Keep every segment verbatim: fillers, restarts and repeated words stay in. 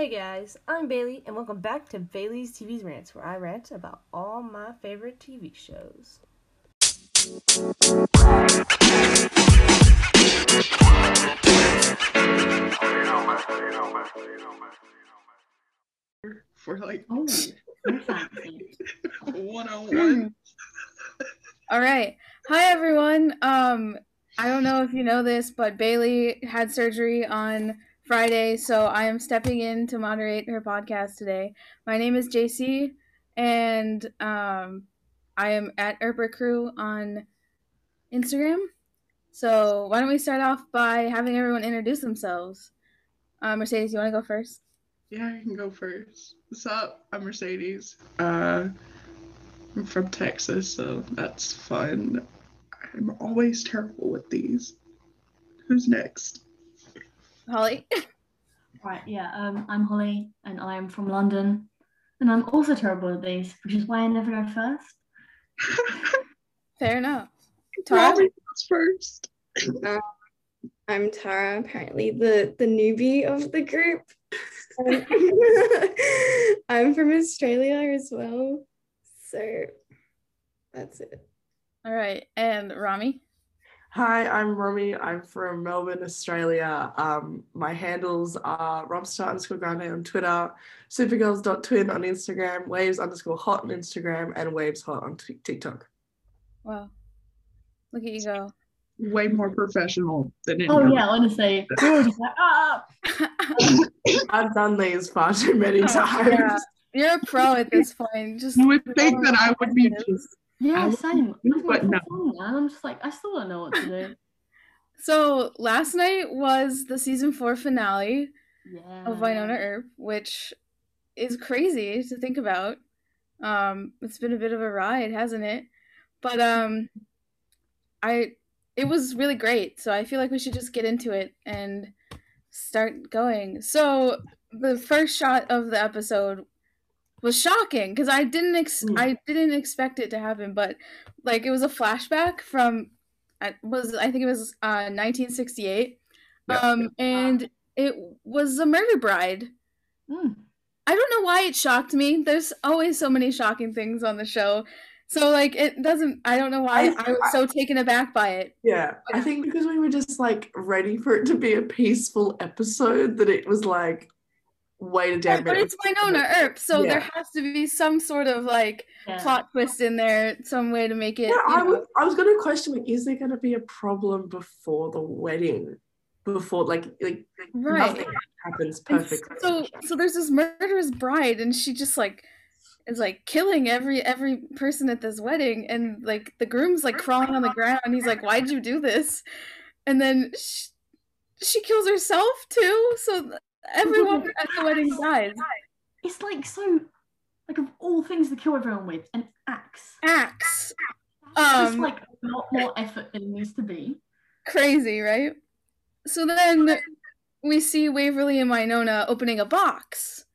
Hey guys, I'm Bailey, and welcome back to Bailey's T V's Rants, where I rant about all my favorite T V shows. For like Oh, so fancy. one on one. All right. Hi, everyone. Um, I don't know if you know this, but Bailey had surgery on Friday, so I am stepping in to moderate her podcast today. My name is J C, and um, I am at Erper Crew on Instagram. So why don't we start off by having everyone introduce themselves? Uh, Mercedes, you want to go first? Yeah, I can go first. What's up? I'm Mercedes. Uh, I'm from Texas, so that's fun. I'm always terrible with these. Who's next? Holly? Right, yeah, um, I'm Holly, and I am from London, and I'm also terrible at these, which is why I never go first. Fair enough. Tara? Robbie goes first. Um, I'm Tara, apparently the, the newbie of the group. Um, I'm from Australia as well, so that's it. All right. And Rami? Hi, I'm Romy. I'm from Melbourne, Australia. Um, my handles are robstar underscore grande on Twitter, supergirls.twin on Instagram, waves underscore hot on Instagram, and waves hot on t- TikTok. Wow. Look at you go. Way more professional than any Oh other. yeah, honestly, we were just like, ah. I've done these far too many Oh, times. yeah. You're a pro at this point. Just You would think that I would be just Yeah, I same. would- but no. And I'm just like, I still don't know what to do. So last night was the season four finale Yeah. of Wynonna Earp, which is crazy to think about. Um, it's been a bit of a ride, hasn't it? But um, I it was really great. So I feel like we should just get into it and start going. So the first shot of the episode was shocking because I didn't ex- Mm. I didn't expect it to happen, but like it was a flashback from it was I think it was uh, nineteen sixty-eight, Yeah. um, and it was a murder bride. Mm. I don't know why it shocked me. There's always so many shocking things on the show, so like it doesn't. I don't know why I- I, was so taken aback by it. Yeah, I think because we were just like ready for it to be a peaceful episode that it was like, wait a damn Right, but minute. it's Wynonna Earp, so Yeah. there has to be some sort of like Yeah. plot twist in there, some way to make it. Yeah, you I know- was, I was going to question, like, is there going to be a problem before the wedding? Before, like, like, like Right. nothing happens And perfectly. So, so there's this murderous bride, and she just like is like killing every every person at this wedding, and like the groom's like crawling on the ground. He's like, "Why'd you do this?" And then she, she kills herself too. So everyone at the wedding dies. It's like so, like of all things to kill everyone with, an axe. Axe, It's um, like a lot more effort than it needs to be. crazy, right? So then we see Waverly and Wynonna opening a box.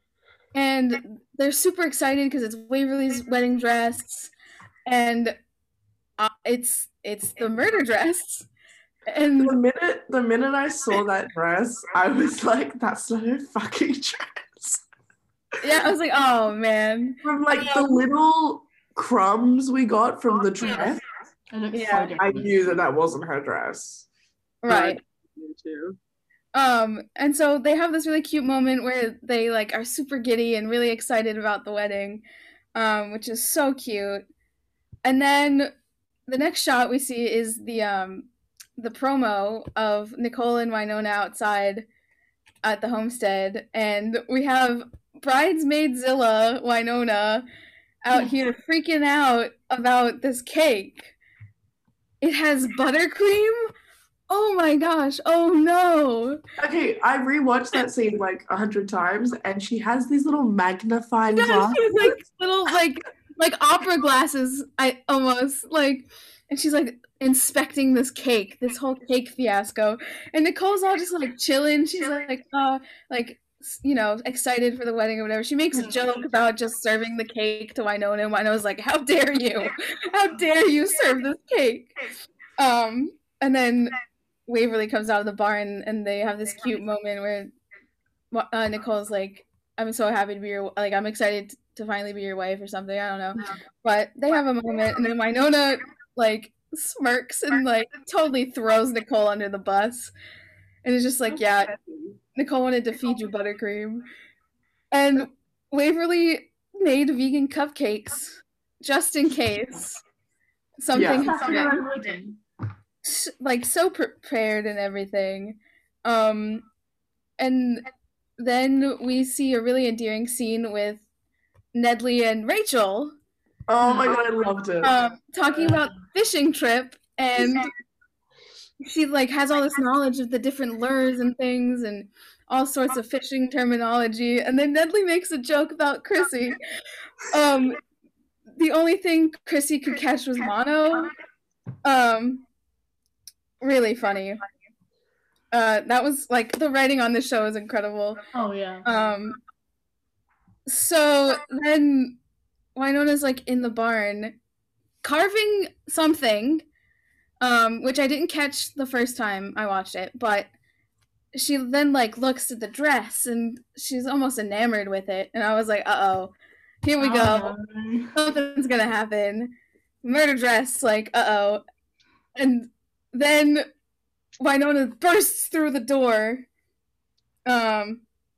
And they're super excited because it's Waverly's wedding dress, and uh, it's it's the murder dress. And The minute, the minute I saw that dress, I was like, that's not a fucking dress. yeah, I was like, oh man, From like the little crumbs we got from the dress, It looks Yeah. so I different. knew that that wasn't her dress. right. Me too. Um, and so they have this really cute moment where they like are super giddy and really excited about the wedding, um, which is so cute. And then the next shot we see is the um the promo of Nicole and Wynonna outside at the homestead, and we have bridesmaidzilla Wynonna out here freaking out about this cake. It has buttercream. Oh my gosh! Oh no! Okay, I rewatched that scene like a hundred times, and she has these little magnifying Yeah, glasses. she has like little like like opera glasses. I almost like, and she's like inspecting this cake, this whole cake fiasco. And Nicole's all just like chilling. She's like, uh, like you know, excited for the wedding or whatever. She makes a joke about just serving the cake to Wynonna, and Wynonna's like, "How dare you? How dare you serve this cake?" Um, and then Waverly comes out of the barn, and they have this cute moment where uh, Nicole's like, I'm so happy to be your, like, I'm excited to finally be your wife or something. I don't know. But they have a moment, and then Winona, like, smirks and, like, totally throws Nicole under the bus. And it's just like, yeah, Nicole wanted to feed you buttercream. And Waverly made vegan cupcakes just in case something Yeah. happened. Like, so prepared and everything. Um, and then we see a really endearing scene with Nedley and Rachel. Oh my god, I loved it. Um, talking about fishing trip, and she like has all this knowledge of the different lures and things and all sorts of fishing terminology. And then Nedley makes a joke about Chrissy. Um, the only thing Chrissy could catch was mono. Um, really funny. Uh, that was like the writing on this show is incredible. Oh yeah. Um, so then Winona's like in the barn carving something, um, which I didn't catch the first time I watched it, but she then like looks at the dress and she's almost enamored with it, and I was like, uh-oh, here we go. Oh. Something's gonna happen. Murder dress, like, uh-oh. And then Winona bursts through the door um,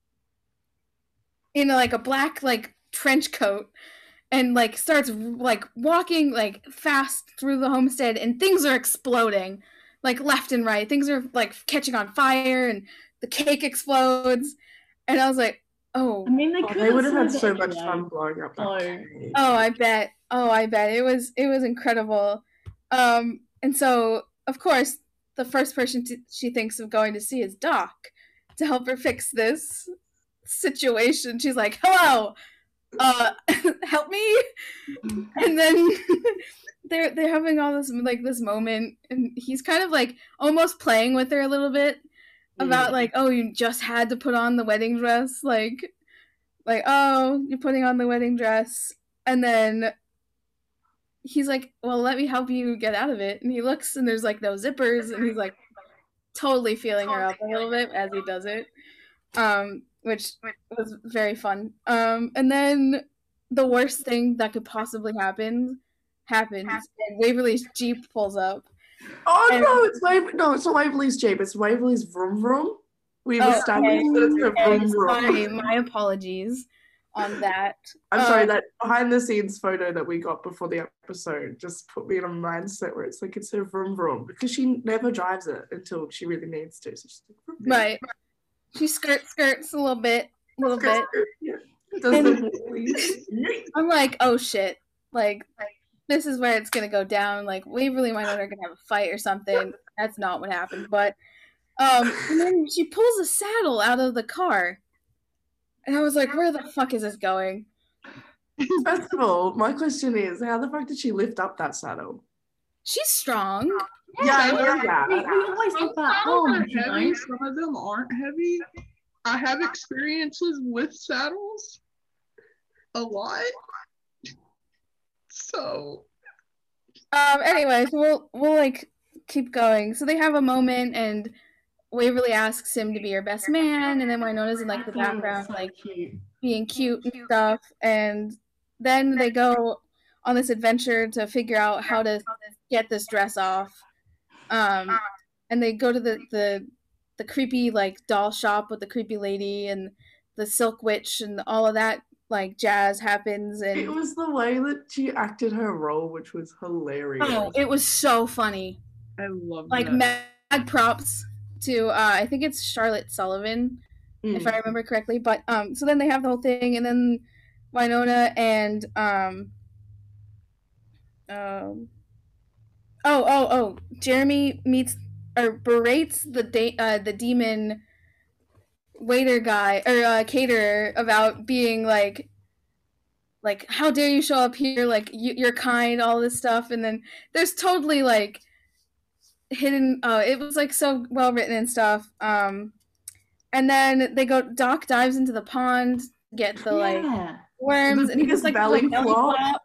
in like a black like trench coat and like starts like walking like fast through the homestead, and things are exploding like left and right. Things are like catching on fire and the cake explodes. And I was like, oh. I mean, they Oh, could they would have had said so it much anyway. fun blowing up that Oh. cake. Oh, I bet. Oh, I bet. It was it was incredible. Um, and so, of course, the first person to, she thinks of going to see is Doc to help her fix this situation. She's like, hello, uh, help me. And then they're they're having all this like this moment, and he's kind of like almost playing with her a little bit about like, oh, you just had to put on the wedding dress, like like oh, you're putting on the wedding dress. And then he's like, well, let me help you get out of it. And he looks, and there's like no zippers, and he's like totally feeling her up a little bit as he does it, um, which was very fun. Um, and then the worst thing that could possibly happen happens, and Waverly's Jeep pulls up. Oh And- no, it's Waver- no, it's not Waverly's Jeep, it's Waverly's Vroom Vroom. We've Oh, established that it's a okay, Vroom Vroom. sorry, my apologies on that. I'm sorry, Um, that behind the scenes photo that we got before the episode just put me in a mindset where it's like it's a Vroom Vroom, because she never drives it until she really needs to. So she's like, vroom, vroom. Right. She skirts skirts a little bit, a little bit. Yeah. Does And- the- I'm like, oh shit, like, this is where it's gonna go down. Like, Waverly and Winona are gonna have a fight or something. That's not what happened. But, um, and then she pulls a saddle out of the car, and I was like, where the fuck is this going? First of all, my question is, how the fuck did she lift up that saddle? She's strong. Yeah, I some know of- that. We, we always Some talk about saddles are arms, you heavy, know. some of them aren't heavy. I have experiences with saddles a lot. So Um, anyway, so we'll we'll like keep going. So they have a moment, and Waverly asks him to be her best man, and then Winona's in like the I thought it was background, so like cute. being cute and stuff. And then they go on this adventure to figure out how to get this dress off. Um, and they go to the the the creepy like doll shop with the creepy lady and the silk witch, and all of that like jazz happens. It And was the way that she acted her role, which was hilarious. oh, it was so funny. I love Like that. mad props to uh, I think it's Charlotte Sullivan, Mm. if I remember correctly. But um, so then they have the whole thing, and then Winona and um, um, oh oh oh, Jeremy meets or berates the da- uh, the demon waiter guy or uh, caterer about being like like how dare you show up here, like you, you're kind, all this stuff. And then there's totally like hidden uh it was like so well written and stuff. Um and then they go Doc dives into the pond to get the like Yeah. worms, The and he biggest just like belly does a belly flop. flop.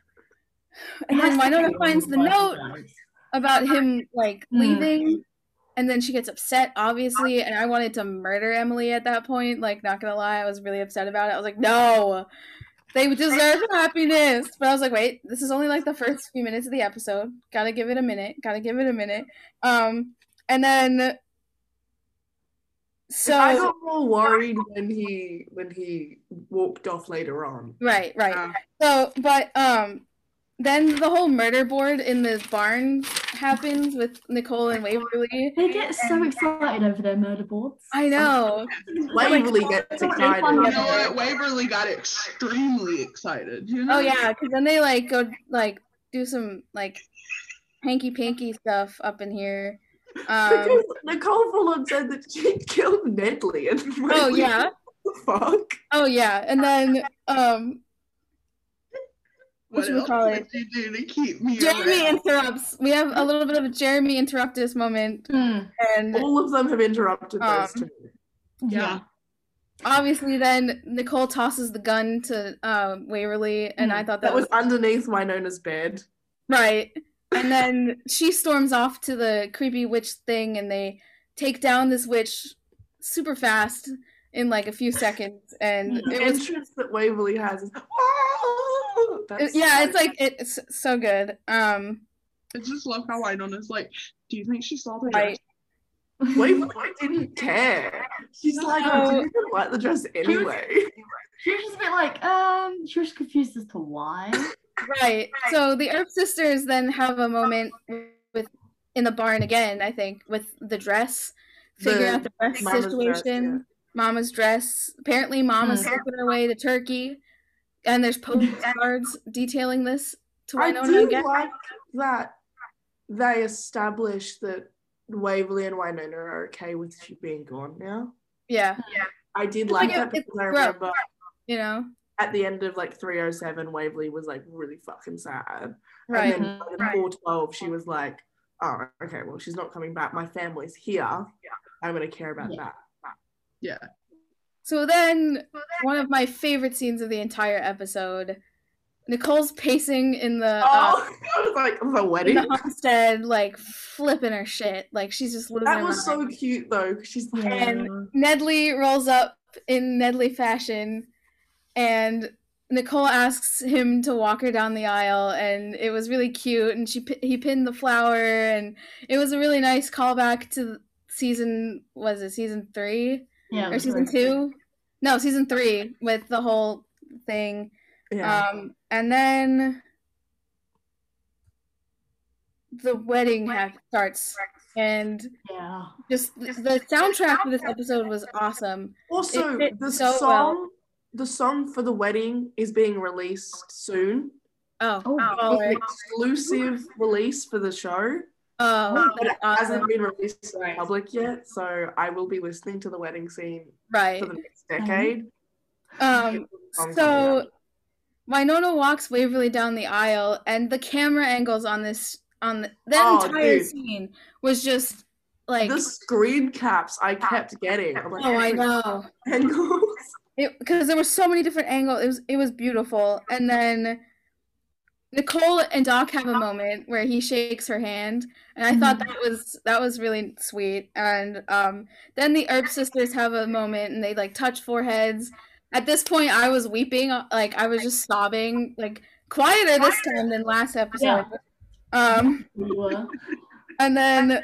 And It then has to Winona be finds the one of note those. about him like Mm. leaving, and then she gets upset, obviously, and I wanted to murder Emily at that point. Like, not gonna lie, I was really upset about it. I was like, no, they deserve happiness. But I was like, wait, this is only like the first few minutes of the episode. Gotta give it a minute. Gotta give it a minute. Um, and then so I got more worried when he when he walked off later on. right, right. Yeah. So, but um, then the whole murder board in the barn happens with Nicole and Waverly. They get so excited over their murder boards. I know. Waverly gets Like, excited. fun. You know what? Waverly got extremely excited. You know? Oh yeah, because then they like go like do some like hanky panky stuff up in here. Um, Because Nicole full on said that she killed Nedley and oh Waverly, yeah, what the fuck? oh yeah, and then um, What What should we else call did it? you do to keep me Jeremy around? interrupts. We have a little bit of a Jeremy interruptus moment, Hmm. and All of them have interrupted those Um, two. Yeah. obviously then Nicole tosses the gun to uh, Waverly, and I thought that, That was underneath Winona's bed. right. And then she storms off to the creepy witch thing, and they take down this witch super fast in like a few seconds. And The The it was, entrance that Waverly has is "Whoa!" That's yeah, so it's like it's so good. Um, I just love how Winona's like, do you think she saw the right. dress? Waverly didn't care. She's like, No. I didn't like the dress anyway. She was just a bit like, um, she was confused as to why. Right. So the Earp sisters then have a moment with in the barn again, I think, with the dress, figure The out the dress Mama's dress, situation. yeah. Mama's dress. Apparently, Mama's Hmm. slipping her way to Turkey, and there's postcards detailing this to I Winona. do again. like that they established that Waverly and Winona are okay with she being gone now. Yeah, I did It's like like that a- it's because I growth. remember you know, at the end of like three oh seven, Waverly was like really fucking sad. right. And then by the Right. four twelve, she was like, oh, okay, well, she's not coming back. My family's here. I'm going to care about Yeah. that. Yeah. So then, one of my favorite scenes of the entire episode, Nicole's pacing in the uh, Oh, I was like, the in wedding. the homestead, like flipping her shit, like she's just losing That her was mind. so cute though, because she's like, And Nedley rolls up in Nedley fashion, and Nicole asks him to walk her down the aisle, and it was really cute. And she pi- he pinned the flower, and it was a really nice callback to season. Was it season three Yeah. it or was season very- two? No, season three with the whole thing. yeah. Um, and then the wedding ha- starts, and Yeah. just the soundtrack for this episode was awesome. Also, it fit the so song, well. the song for the wedding is being released soon. Oh, Oh, oh, It's right. an exclusive release for the show, Oh, but it that's hasn't awesome. been released to the Right. public yet. So I will be listening to the wedding scene Right. for the next decade. Um, Song coming so out. Winona walks Waverly down the aisle, and the camera angles on this on the, that Oh, entire dude. scene was just like, the screen caps I kept getting. I'm like, oh, I know. angles. It because there were so many different angles. It was it was beautiful. And then Nicole and Doc have a moment where he shakes her hand, and I thought that was that was really sweet. And um, then the Earp sisters have a moment, and they like touch foreheads. At this point, I was weeping, like I was just sobbing, like quieter this time than last episode. Um, We were. and then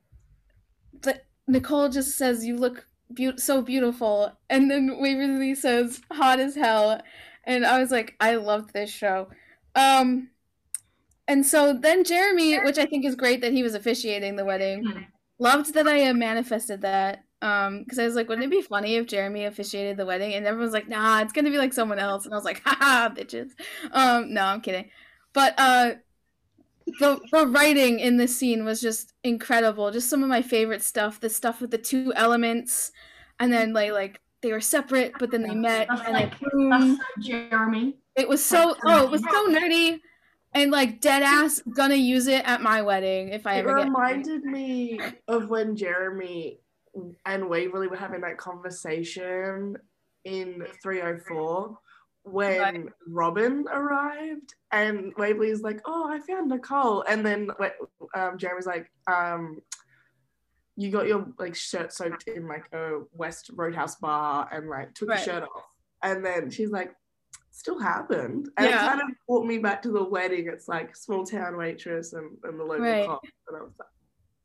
the, Nicole just says, "You look be- so beautiful," and then Waverly says, "Hot as hell," and I was like, "I loved this show." Um, and so then Jeremy, which I think is great that he was officiating the wedding, Hmm. loved that I uh, manifested that. Um, because I was like, wouldn't it be funny if Jeremy officiated the wedding? And everyone's like, nah, it's gonna be like someone else. And I was like, haha, bitches. Um, no, I'm kidding. But uh, the the writing in this scene was just incredible. Just some of my favorite stuff. The stuff with the two elements, and then like like they were separate, but then they met, That's and like like boom. that's so Jeremy. It was so oh, it was so nerdy, and like dead ass gonna use it at my wedding if I It ever get. reminded me of when Jeremy and Waverly were having that conversation in three oh four when Right. Robin arrived, and Waverly's like, "Oh, I found Nicole," and then um, Jeremy's like, um, you got your like shirt soaked in like a West Roadhouse bar and like took Right. your shirt off. And then she's like, still happened. And Yeah. it kind of brought me back to the wedding. It's like small town waitress and, and the local Right. cop. And I was like,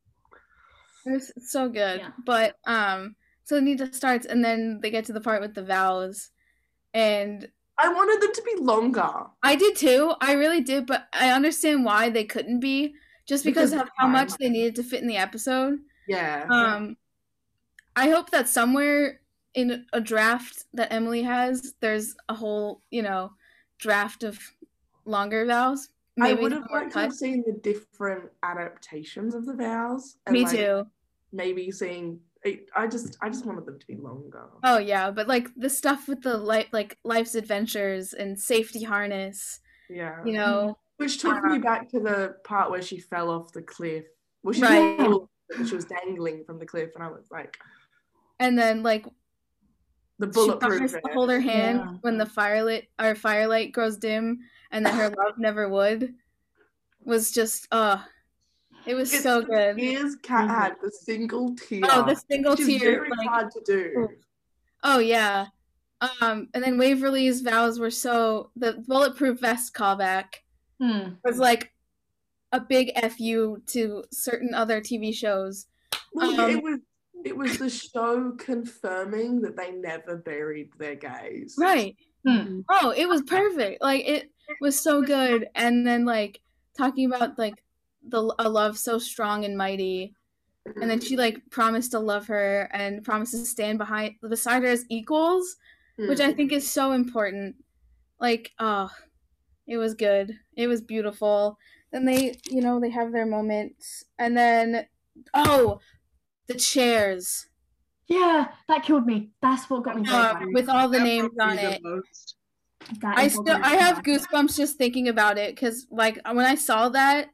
It was so good. Yeah. But um so Anita starts and then they get to the part with the vows. And I wanted them to be longer. I did too. I really did, but I understand why they couldn't be, just because, Because of how time. much they needed to fit in the episode. Yeah. Um I hope that somewhere in a draft that Emily has, there's a whole, you know, draft of longer vows. I Maybe would have more liked to cut. have seen the different adaptations of the vows. And Me like, too. maybe seeing it, I just I just wanted them to be longer. Oh yeah, but like the stuff with the life, like life's adventures and safety harness, Yeah. you know. Which took Uh, me back to the part where she fell off the cliff. Well, she, Right. fell, she was dangling from the cliff, and I was like, And then like the she bulletproof promised to vest. hold her hand Yeah. when the firelit or firelight grows dim, and then her love never would. Was just uh it was It's so the good. tears Kat had, the single tear. Oh, the single which is tear, very like hard to do. oh yeah. Um, and then Waverly's vows were so the bulletproof vest callback Hmm. was like a big F you to certain other T V shows. Well, Um, it was it was the show confirming that they never buried their gays. Right. Hmm. Oh, it was perfect. Like it was so good. And then like talking about like the a love so strong and mighty. And then she like promised to love her and promised to stand behind beside her as equals, which I think is so important. Like, oh, it was good. It was beautiful. Then they, you know, they have their moments. And then oh, the chairs. Yeah, that killed me. That's what got me. so Um, angry. with all the That names broke me on the it. most. That I is what still got me I so have angry. goosebumps just thinking about it because like when I saw that,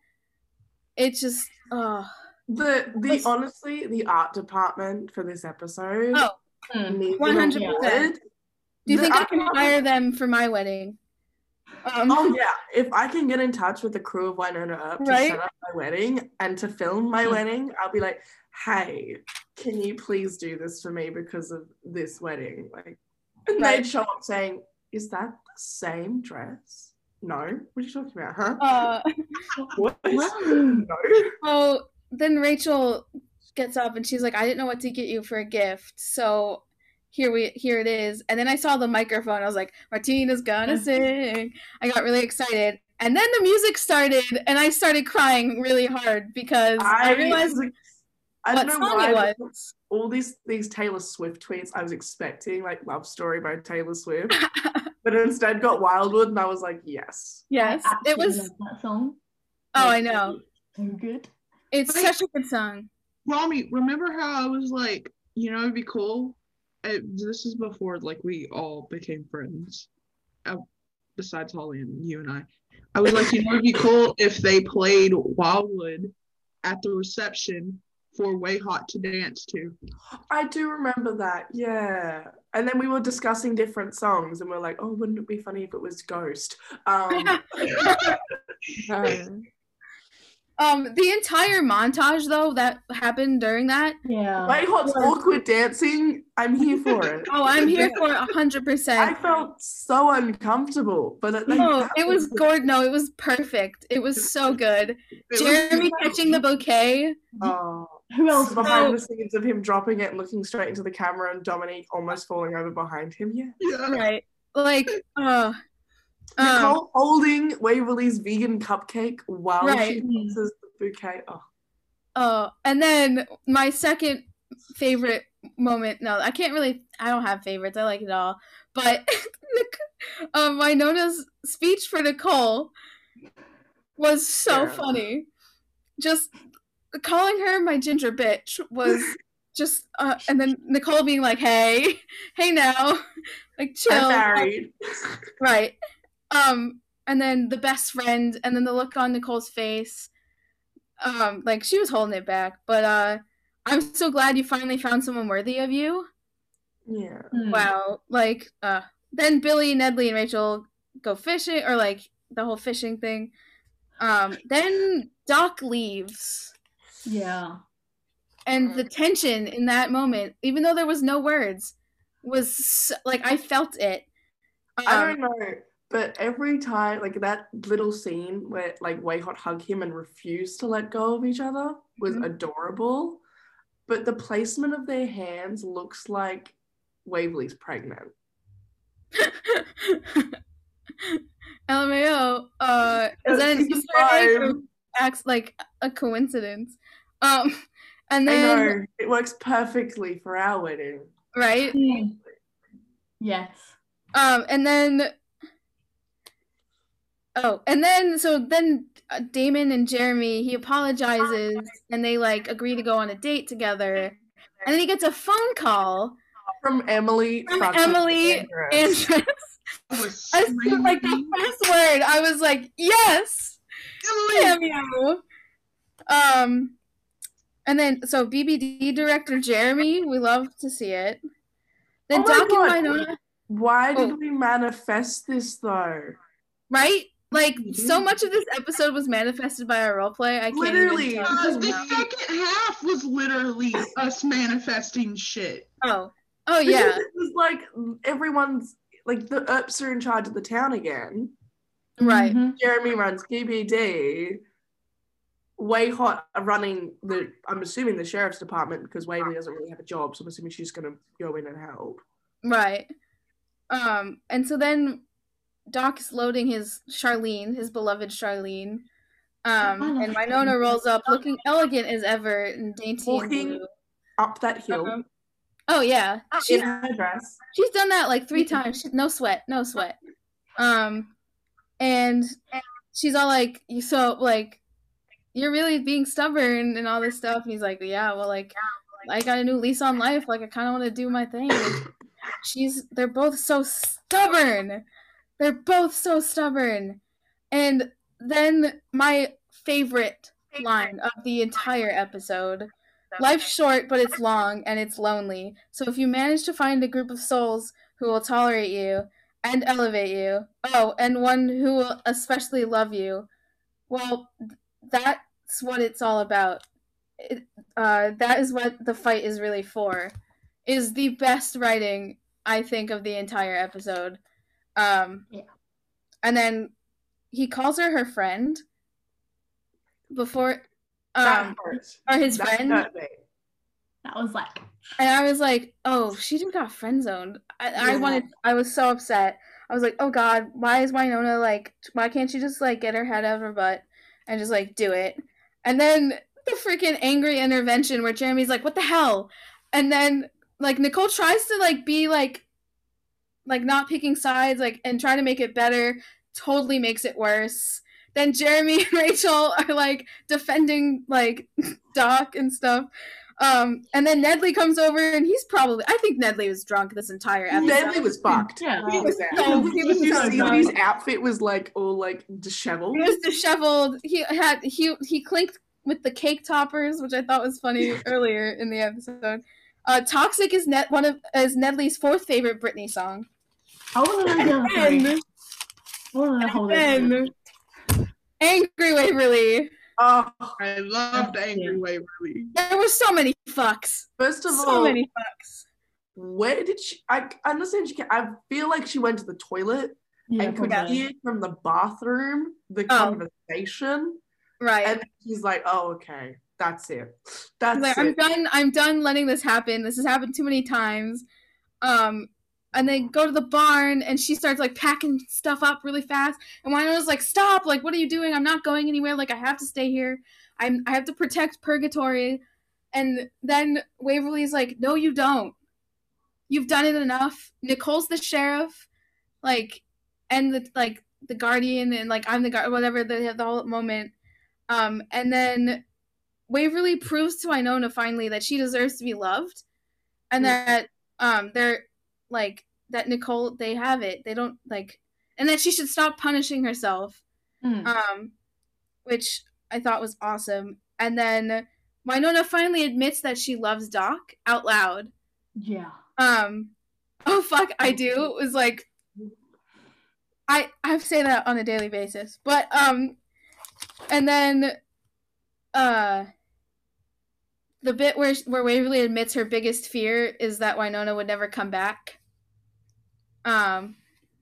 it just oh The the Was- honestly the art department for this episode oh. Hmm. needs one hundred an percent. award. Do you The think I art can department- hire them for my wedding? Um, Oh yeah, if I can get in touch with the crew of Winona Earp to Right? set up my wedding and to film my Hmm. wedding, I'll be like, hey, can you please do this for me because of this wedding? Like, and Right. they'd show up saying, is that the same dress? No. What are you talking about, huh? uh, What? Wow. No. oh, then Rachel gets up and she's like, I didn't know what to get you for a gift, so here we here it is. And then I saw the microphone. I was like, Martina's gonna sing. I got really excited. And then the music started, and I started crying really hard because I, I realized was, I what don't know song why it was. all these these Taylor Swift tweets I was expecting like Love Story by Taylor Swift, but instead got Wildwood, and I was like, yes. Yes, I it absolutely was. love that song. Oh, I know. So good. It's Wait. such a good song. Rami, remember how I was like, you know, it'd be cool. It, this is before like we all became friends. Uh, besides Holly and you and I, I was like, you know, it'd be cool if they played Wildwood at the reception for Way Hot to dance to. I do remember that, yeah. And then we were discussing different songs, and we're like, oh, wouldn't it be funny if it was Ghost? Um, Um, the entire montage though that happened during that. Yeah. Way Hot's awkward dancing, I'm here for it. Oh, I'm here for a hundred I percent. felt so uncomfortable, but it, No, it was Gord. No, it was perfect. It was so good. It was- Jeremy catching the bouquet. Oh, Who else? behind Oh. the scenes of him dropping it and looking straight into the camera, and Dominique almost falling over behind him. Yeah. Yeah. Right. Like, oh. Um, Nicole holding Waverly's vegan cupcake while Right. she passes the bouquet. Oh, oh, and then my second favorite moment. No, I can't really. I don't have favorites. I like it all. But um, my Nona's speech for Nicole was so Yeah. funny. Just calling her my ginger bitch was just, uh, and then Nicole being like, "Hey, hey now, like chill." I'm married. Right. Um, and then the best friend, and then the look on Nicole's face. Um, like she was holding it back, but uh, I'm so glad you finally found someone worthy of you. Yeah. Hmm. Wow. Like, uh, then Billy, Nedley, and Rachel go fishing, or like the whole fishing thing. Um, then Doc leaves. Yeah. and the tension in that moment, even though there was no words, was so, like I felt it. Um, I don't know, but every time, like that little scene where like Wayhot hug him and refuse to let go of each other was Mhm. adorable. But the placement of their hands looks like Waverly's pregnant. L M A O, uh, is that an Season Easter egg or five. acts like a coincidence? Um, and I then know it works perfectly for our wedding. right, Mm. Yes. um, and then oh, and then so then uh, Damon and Jeremy, he apologizes, and they like agree to go on a date together, and then he gets a phone call From Emily. from fucking Emily Andress. Andress. I was I said, like the screaming. first word, I was like, yes, damn you. Um, and then so B B D director Jeremy, we love to see it. Then Oh my Doc God. and Winona, Why did Oh. we manifest this though? right? Like We so did. much of this episode was manifested by our roleplay. I can't Literally. even tell. Uh, Because the we- second half was literally us manifesting shit. Oh, oh Because yeah, it was like everyone's like the Earps are in charge of the town again. right. Mhm. Jeremy runs P B D. Wayhot are running the, I'm assuming the sheriff's department because Waverly doesn't really have a job, so I'm assuming she's gonna go in and help. Right. Um, and so then Doc is loading his Charlene, his beloved Charlene. Um, I love and Winona Charlene. rolls up looking elegant as ever and dainty Walking and blue. up that hill Um, oh yeah. in She's her dress. she's done that like three times. She, no sweat, no sweat. Um, and she's all like, "You so like, you're really being stubborn and all this stuff." And he's like, "Yeah, well, like, I got a new lease on life. Like, I kind of want to do my thing." And she's, they're both so stubborn. They're both so stubborn. And then my favorite line of the entire episode. Life's short, but it's long, and it's lonely. So if you manage to find a group of souls who will tolerate you and elevate you, oh, and one who will especially love you, well, that's what it's all about. It, uh, that is what the fight is really for. Is the best writing, I think, of the entire episode. Um, Yeah. And then he calls her her friend before, That um, hurt. or his That friend. hurt me. That was like, And I was like, oh, she just got friend zoned. I, I Yeah. wanted, I was so upset. I was like, oh God, why is Winona like, why can't she just like get her head out of her butt and just like do it? And then the freaking angry intervention where Jeremy's like, what the hell? And then like Nicole tries to like be like, like not picking sides, like, and try to make it better, totally makes it worse. Then Jeremy and Rachel are like defending like Doc and stuff. Um, and then Nedley comes over and he's probably, I think Nedley was drunk this entire episode. Nedley was fucked. yeah. He was so- he was Did you so see drunk. his outfit was like all like disheveled? He was disheveled. He had he he clinked with the cake toppers, which I thought was funny earlier in the episode. Uh, Toxic is net one of is Nedley's fourth favorite Britney song. I want to know the other three. And I want to know whole list. then Angry Waverly. Oh, I loved Angry Waverly. There were so many fucks. first of So all, many fucks. where did she? I, I understand she. Can, I feel like she went to the toilet Yeah, and could probably. hear from the bathroom the Oh. conversation, Right. and then she's like, "Oh, okay, that's it. That's He's like, it." I'm done. I'm done letting this happen. This has happened too many times. Um, and they go to the barn, and she starts like packing stuff up really fast. And Winona's like, "Stop! Like, what are you doing? I'm not going anywhere. Like, I have to stay here. I'm. I have to protect Purgatory." And then Waverly's like, "No, you don't. You've done it enough. Nicole's the sheriff, like, and the like the guardian, and like I'm the guard. Whatever. They have the whole moment. Um, and then Waverly proves to Winona finally that she deserves to be loved, and that um they're like that Nicole they have it. They don't like, and that she should stop punishing herself. Mm. Um, which I thought was awesome. And then Winona finally admits that she loves Doc out loud. Yeah. Um, oh fuck, I do. It was like I I have to say that on a daily basis, but um, and then uh. the bit where where Waverly admits her biggest fear is that Winona would never come back. Um.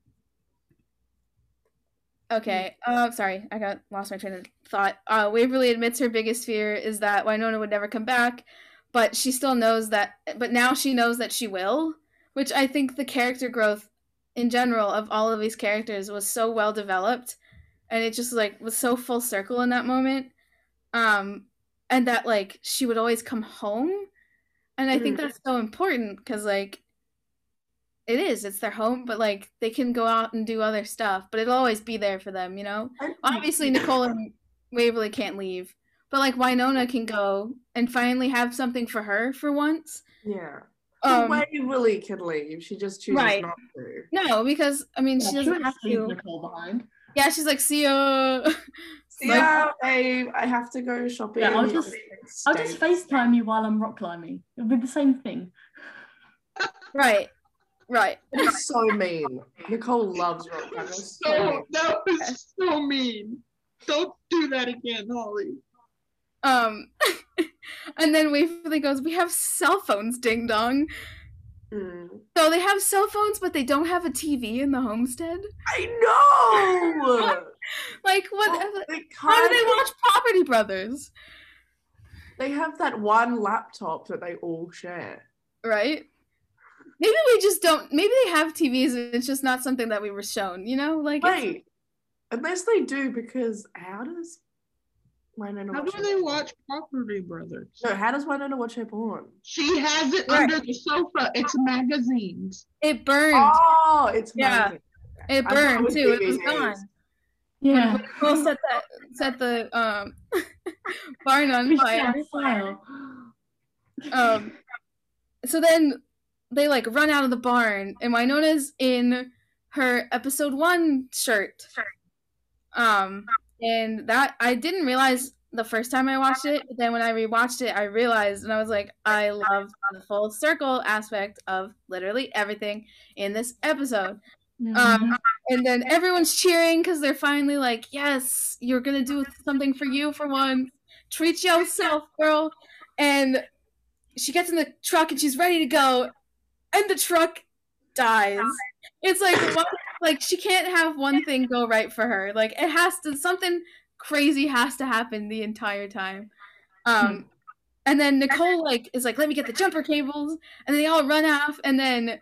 Okay. Uh, sorry, I got lost my train of thought. Uh, Waverly admits her biggest fear is that Winona would never come back, but she still knows that. But now she knows that she will, which I think the character growth in general of all of these characters was so well developed, and it just like was so full circle in that moment. Um, and that like she would always come home, and I think that's so important because like. It is. It's their home, but like they can go out and do other stuff, but it'll always be there for them, you know? Obviously, Nicole and Waverly can't leave, but like Winona can go and finally have something for her for once. Yeah. Um, Waverly can leave. She just chooses right. not to. No, because I mean, Yeah, she doesn't she have leave to. Nicole behind. Yeah, she's like, see ya. Yeah, babe, I have to go shopping. Yeah, I'll just, I'll just FaceTime you while I'm rock climbing. It'll be the same thing. Right. Right. It's so mean. Nicole loves rock climbing. So, So that was so mean. Don't do that again, Holly. Um, and then Waverly goes, we have cell phones, ding dong. mm. So they have cell phones, but they don't have a T V in the homestead? I know! Like, what? Well, they How do they kind watch Property Brothers? They have that one laptop that they all share. Right? Maybe we just don't, maybe they have T Vs and it's just not something that we were shown, you know? Like, it's- Wait, unless they do, because how does Winona How watch do her they porn? watch Property Brothers? No, how does Winona watch her porn? She has it Right. under the sofa. It's magazines. it burned. Oh, it's Yeah. amazing. It I thought burned it was too. It was D V Ds. gone. Yeah. Nicole set that set the um barn on fire. Fire. Um, so then they like run out of the barn, and Winona's in her episode one shirt. Um, and that I didn't realize the first time I watched it, but then when I rewatched it, I realized, and I was like, I love the full circle aspect of literally everything in this episode. Um, and then everyone's cheering because they're finally like, yes, you're gonna do something for you for once. Treat yourself, girl. And she gets in the truck and she's ready to go, and the truck dies. It's like, one, like she can't have one thing go right for her. Like it has to, something crazy has to happen the entire time. Um, and then Nicole like is like, let me get the jumper cables, and they all run off, and then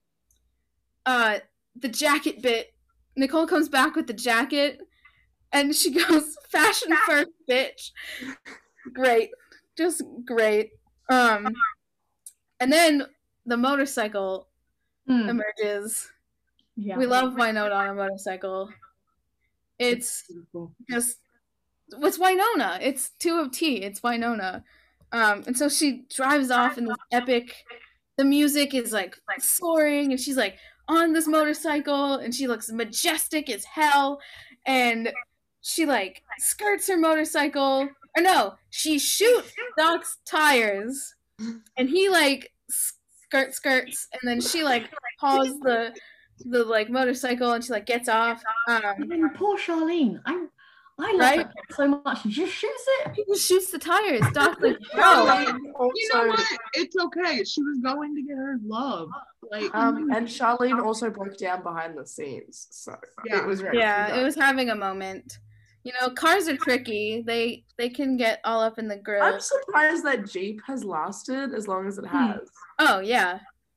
uh, the jacket bit. Nicole comes back with the jacket, and she goes, "Fashion first, bitch." Great, just great. Um, and then the motorcycle Hmm. emerges. Yeah. We love Winona on a motorcycle. It's just, it's Winona. It's two of T. It's Winona. Um, and so she drives off in this epic. The music is like soaring, and she's like on this motorcycle, and she looks majestic as hell. And she like skirts her motorcycle, or no, she shoots Doc's tires, and he like skirt skirts, and then she like pulls the the like motorcycle, and she like gets off. Um, And then poor Charlene. I I love Right? that so much. She just shoots it. he just shoots the tires. Doc's like, bro. Charlene You know also, what? It's okay. She was going to get her love. Like, um, and Charlene also broke down behind the scenes, so Yeah. it was very Yeah, it was having a moment. You know, cars are tricky. They they can get all up in the grill. I'm surprised that Jeep has lasted as long as it has. Oh yeah.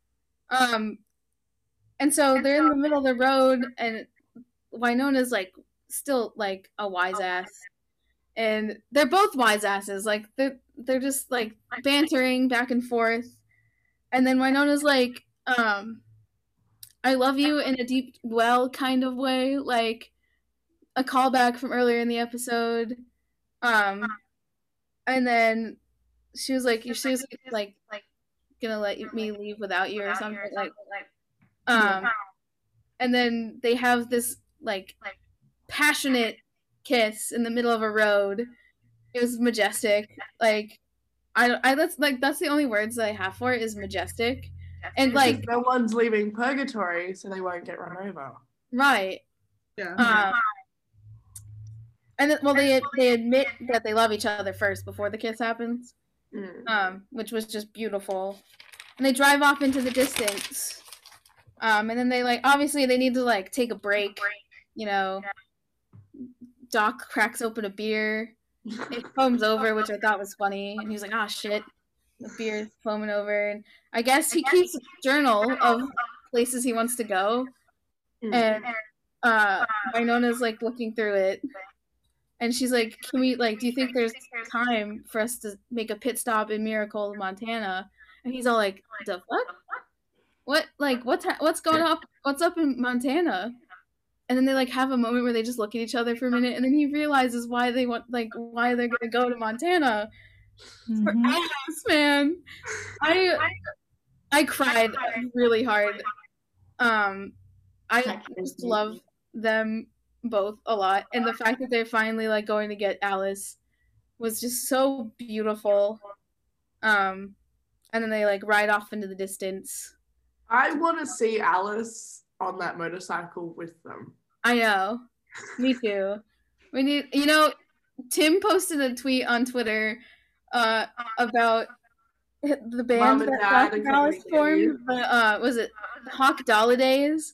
Um, and so they're in the middle of the road, and Winona's like still like a wise ass, and they're both wise asses. Like they're they're just like bantering back and forth, and then Winona's like, um, "I love you" in a deep well kind of way, like a callback from earlier in the episode. Um, and then she was like, she was like, like gonna let me leave without you or something like. Um, and then they have this like passionate kiss in the middle of a road. It was majestic. Like, I, I that's like that's the only words that I have for it is majestic, and like Because no one's leaving purgatory, so they won't get run over. right. yeah. Um, and then, well, they they admit that they love each other first before the kiss happens. Mm. um, which was just beautiful. And they drive off into the distance. Um, and then they like obviously they need to like take a break, you know. Doc cracks open a beer. It foams over, which I thought was funny. And he was like, "Oh shit, the beer is foaming over." And I guess he keeps a journal of places he wants to go. Mm. And uh, Winona's like looking through it, and she's like, "Can we like? Do you think there's time for us to make a pit stop in Miracle, Montana?" And he's all like, "The fuck? What? Like, what's ha- what's going up? What's up in Montana?" And then they like have a moment where they just look at each other for a minute, and then he realizes why they want like why they're gonna go to Montana. For Mhm. ass, man. I I cried really hard. Um, I That just is me. love them both a lot, and the fact that they're finally like going to get Alice was just so beautiful. Um, and then they like ride off into the distance. I want to see Alice on that motorcycle with them. I know, me too. We need, you know, Tim posted a tweet on Twitter uh, about the band Mom and that Dad Doc and Alice Company Get formed. The, uh, was it Hawk Days?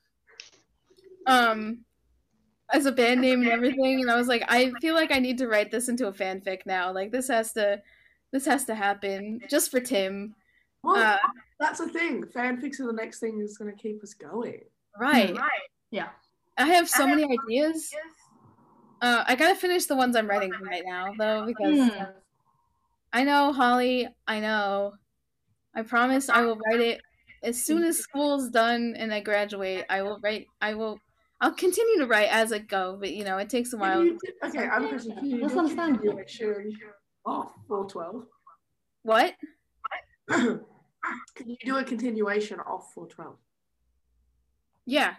Um, as a band name and everything, and I was like, I feel like I need to write this into a fanfic now. Like this has to, this has to happen just for Tim. Well, Uh, that's the thing. Fanfics are the next thing that's going to keep us going. Right. Yeah. I have so many ideas. Uh, I gotta finish the ones I'm writing right now, though, because Mm. I know, Holly, I know. I promise I will write it as soon as school's done and I graduate. I will write, I will, I'll continue to write as I go, but you know, it takes a Can while. you do- okay, I have a question. Can you That's do a understandable. continuation of four twelve? What? Can you do a continuation of four twelve? Yeah.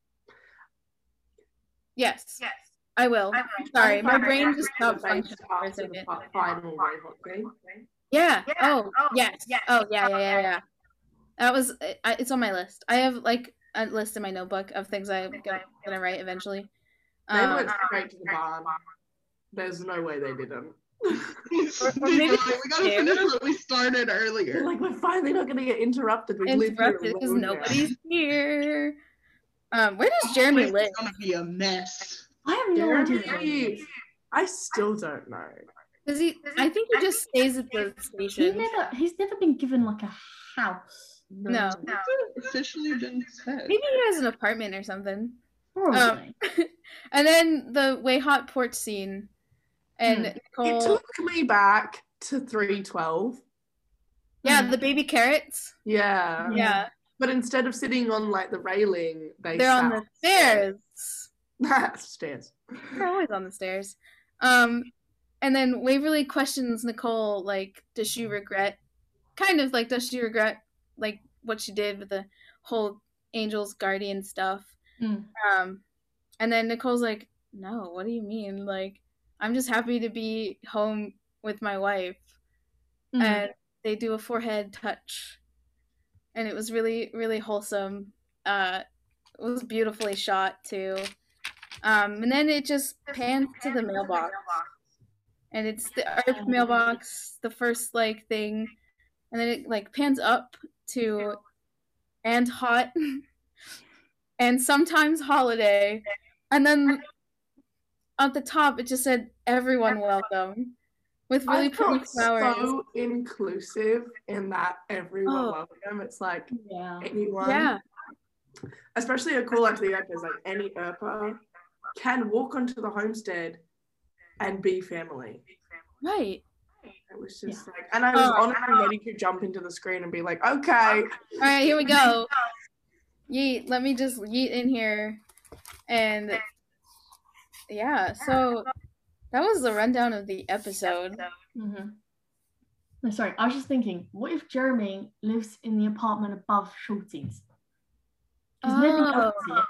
Yes. Yes. I will. Sorry, my brain just stopped functioning for a After the second. fi- final Rainbow thing. Yeah. Oh, yes. Oh, yeah, yeah, yeah, yeah. That was, I, it's on my list. I have like a list in my notebook of things I'm gonna, gonna write eventually. They Um, went straight to the barn. There's no way they didn't. maybe we gotta they finish did. what we started They're earlier. like, we're finally not going to get interrupted. We live here interrupted because alone now. nobody's here. Um, where does Jeremy live? It's gonna be a mess. I have no idea. what it Jeremy, is. I still don't know. Does he? I think he just stays at the He's station. never, he's never been given like a house. No. It's officially been said. Maybe he has an apartment or something. Probably. Um, and then the way hot porch scene, and Hmm. Nicole. It took me back to three twelve. Yeah, Hmm. the baby carrots. Yeah. Yeah, But instead of sitting on like the railing, they they're on the sat stairs. stairs. They're always on the stairs. Um, and then Waverly questions Nicole, like, does she regret? Kind of like, does she regret like what she did with the whole Angel's guardian stuff? Mm. Um, and then Nicole's like, no, what do you mean? Like, I'm just happy to be home with my wife. Mm. And they do a forehead touch, and it was really, really wholesome. Uh, it was beautifully shot too. Um, and then it just pans to the mailbox, and it's the Earth mailbox, the first like thing, and then it like pans up to and hot, and sometimes holiday, and then at the top it just said everyone welcome. With really I pretty felt flowers. so inclusive in that everyone Oh. welcome. It's like Yeah. anyone, Yeah, especially a call out to the Earpers, like any Earper can walk onto the homestead and be family. right. It was just like, and I was Oh. honestly ready to jump into the screen and be like, okay, All right, here we go. Yeet. Let me just yeet in here, and yeah. So that was the rundown of the episode. Mm-hmm. No, sorry, I was just thinking, what if Jeremy lives in the apartment above Shorty's? Because nobody Oh. else see it.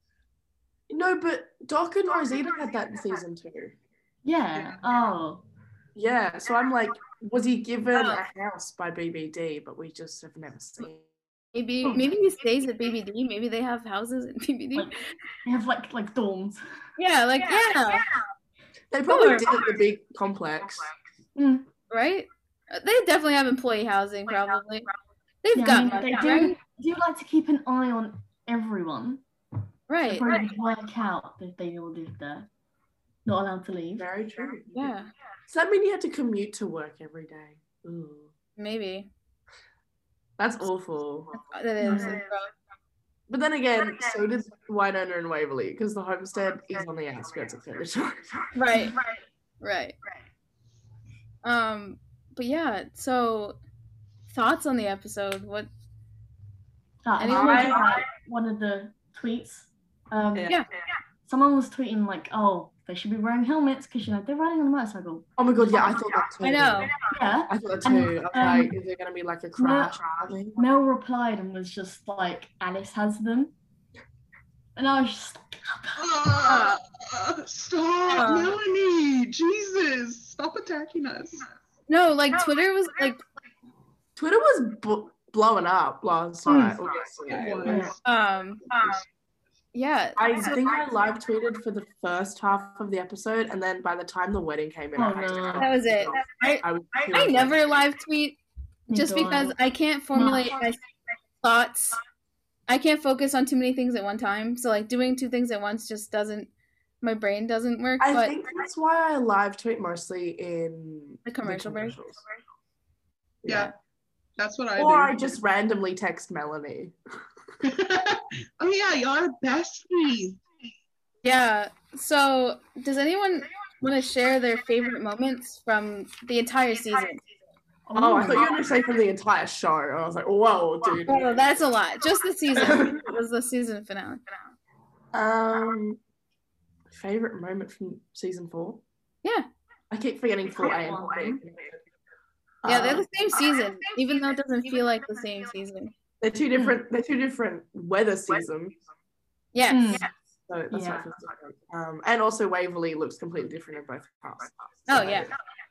no, but Doc and Rosita had that in season two. Yeah. Oh. Yeah, so I'm like, was he given Oh. a house by B B D, but we just have never seen? Maybe maybe he stays at B B D. Maybe they have houses at B B D. Like, they have like like dorms. Yeah, like yeah, They probably Sure. did at the big complex. Mm. right. They definitely have employee housing, probably. They've Yeah, I got mean, money, they do, right? do like to keep an eye on everyone. Right. They probably would work out if they all lived there. Not allowed to leave. Very true. Yeah, Does that mean you had to commute to work every day? Ooh, maybe. that's awful. That is. Mhm. But then again, so did Winona and Waverly, because the homestead is on the outskirts of territory. Right. Right. Um, but yeah, so thoughts on the episode? What? That Anyone? I like one of the tweets. Um, Yeah. Yeah. Someone was tweeting like, "Oh, they should be wearing helmets because you know they're riding on a motorcycle." Oh my god, yeah, I thought that too. I know. Yeah. I thought that And, too. I was um, like, is there gonna be like a crash or something? Mel replied and was just like, "Alice has them," and I was just like, Ah, stop, Uh. Melanie! Jesus, stop attacking us. No, like Twitter was like, Twitter was b- blowing up last Mm. night. or yesterday. It Yeah. was. um, yeah. I so- think I live tweeted for the first half of the episode, and then by the time the wedding came in, Oh, I had to no. That was it. I, I, was I never live tweet just Neither do I. because I can't formulate my thoughts. I can't focus on too many things at one time. So like doing two things at once just doesn't, my brain doesn't work. I but think that's why I live tweet mostly in the commercial break. commercials. Yeah, that's what I Or I do. just randomly text Melanie. Oh yeah, y'all are besties. Yeah. So does anyone want to share their favorite moments from the entire season? Oh, I thought you were going to say from the entire show. I was like, whoa, dude. Oh, that's a lot. Just the season. It was the season finale. Um, favorite moment from season four? Yeah. I keep forgetting four A and four B. Yeah, they're Um, the same season, even though it doesn't feel like the same season. They're two different. They're two different weather seasons. Yes. Mm. So that's Yeah. why it feels different. Um, and also Waverly looks completely different in both halves. Oh, yeah.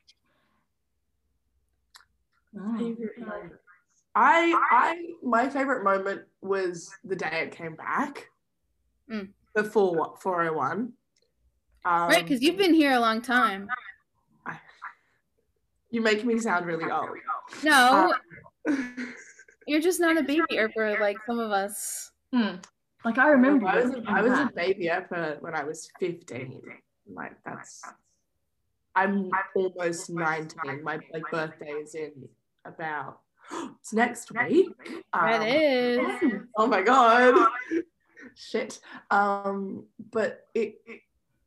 Oh. Favorite moment. I I my favorite moment was the day it came back. Mm. Before four oh one. Um, Right, because you've been here a long time. you make me sound really old. No, Um, you're just not a baby Erper like some of us. Hmm. Like I remember. I was it a, I was a back. baby Eppa when I was fifteen. Like that's I'm almost nineteen. My like birthday is in about it's next week. That Um, is. Oh my god. Shit. Um, but it, it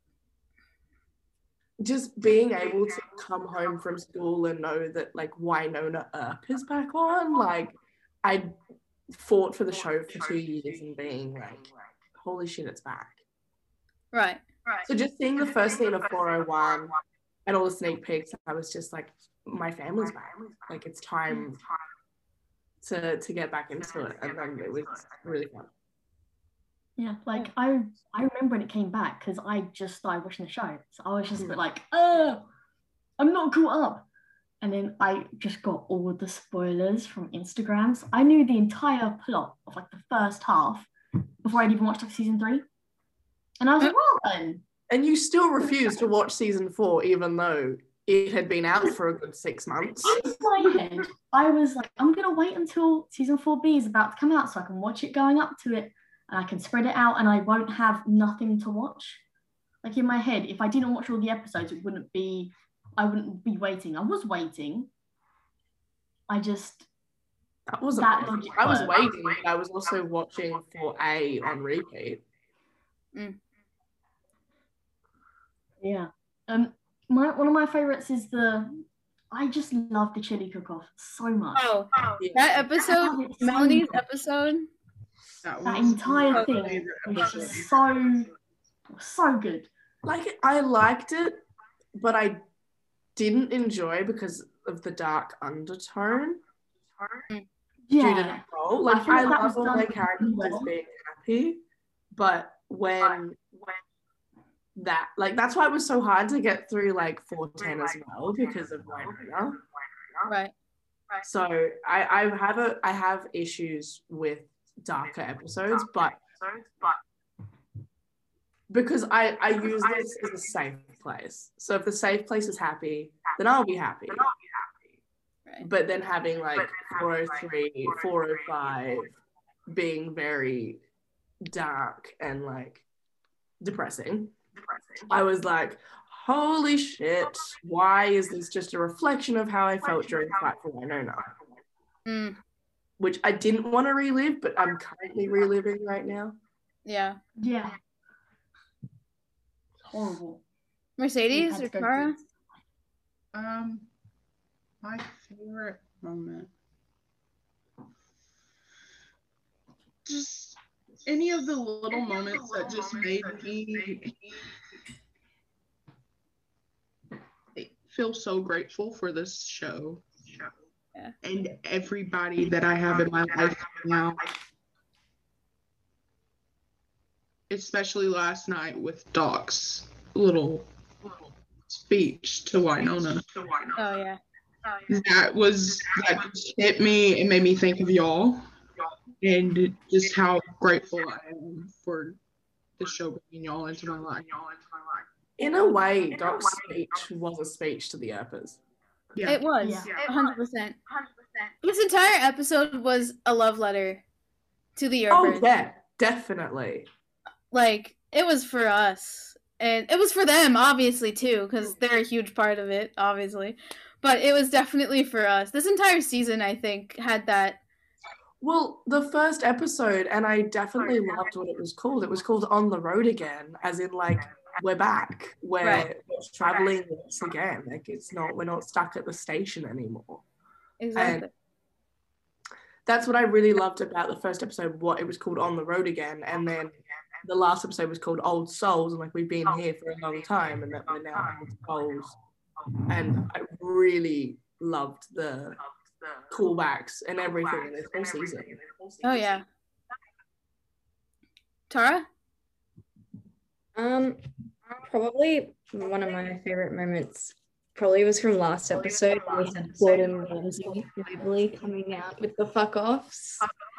just being able to come home from school and know that like Winona Earp is back on, like I fought for the show for two years and being like, holy shit, it's back. Right. So just seeing the first scene of four oh one and all the sneak peeks, I was just like, my family's back. Like it's time to to get back into it. And then it was really fun. Yeah, like I I remember when it came back because I just started watching the show. So I was just a bit like, oh, I'm not caught up. And then I just got all the spoilers from Instagram. So I knew the entire plot of like the first half before I'd even watched like season three. And I was like, well then. And you still refused to watch season four, even though it had been out for a good six months. In my head, I was like, I'm gonna wait until season four B is about to come out so I can watch it going up to it. And I can spread it out and I won't have nothing to watch. Like in my head, if I didn't watch all the episodes, it wouldn't be, I wouldn't be waiting. I was waiting. I just, That wasn't. That logic I was works. waiting, but I was also watching for A on repeat. yeah. Um, my one of my favorites is the, I just love the chili cook-off so much. Oh, Yeah. that episode, It's so Melanie's good. episode. That, That was entire my thing favorite was episode. just so, so good. Like I liked it, but I didn't enjoy because of the dark undertone due to Yeah. Nicole. Like I feel I, like that was love all their done characters really as well. being happy, but when that like that's why it was so hard to get through like four ten as well because of Winona. Right. So I, I have a I have issues with darker episodes, but because I, I use this as a safe place. So if the safe place is happy, then I'll be happy. Right. but then having like four oh three, four oh five being very dark and like depressing. I was like, holy shit, why is this just a reflection of how I felt during Fight for Winona? Mm, Which I didn't want to relive, but I'm currently reliving right now. yeah. Yeah. Horrible. Mercedes We've or had to go Tara? through- Um, my favorite moment. Just any of the little moments that just made me feel so grateful for this show. Yeah. And everybody that I have in my life now. Especially last night with Doc's little speech to Winona. Oh yeah. That was, that just hit me and made me think of y'all and just how grateful I am for the show bringing y'all into my life. In a way, Doc's speech was a speech to the Earpers. Yeah. It was Yeah. one hundred percent. This entire episode was a love letter to the Oh Urbans. yeah, definitely. Like, it was for us. And it was for them, obviously, too, because they're a huge part of it, obviously. But it was definitely for us. This entire season, I think, had that. Well, the first episode, and I definitely loved what it was called. It was called On the Road Again, as in like we're back, we're, Right. we're traveling once again. Like it's not, we're not stuck at the station anymore. Exactly. That's what I really loved about the first episode. What it was called On the Road Again, and then the last episode was called Old Souls, and like we've been here for a long time, and that we're now old souls. And I really loved the callbacks and everything in this whole season. Oh, yeah. Tara? Um, probably one of my favorite moments probably was from last episode when we had Gordon Ramsay Waverly coming out with the fuck offs.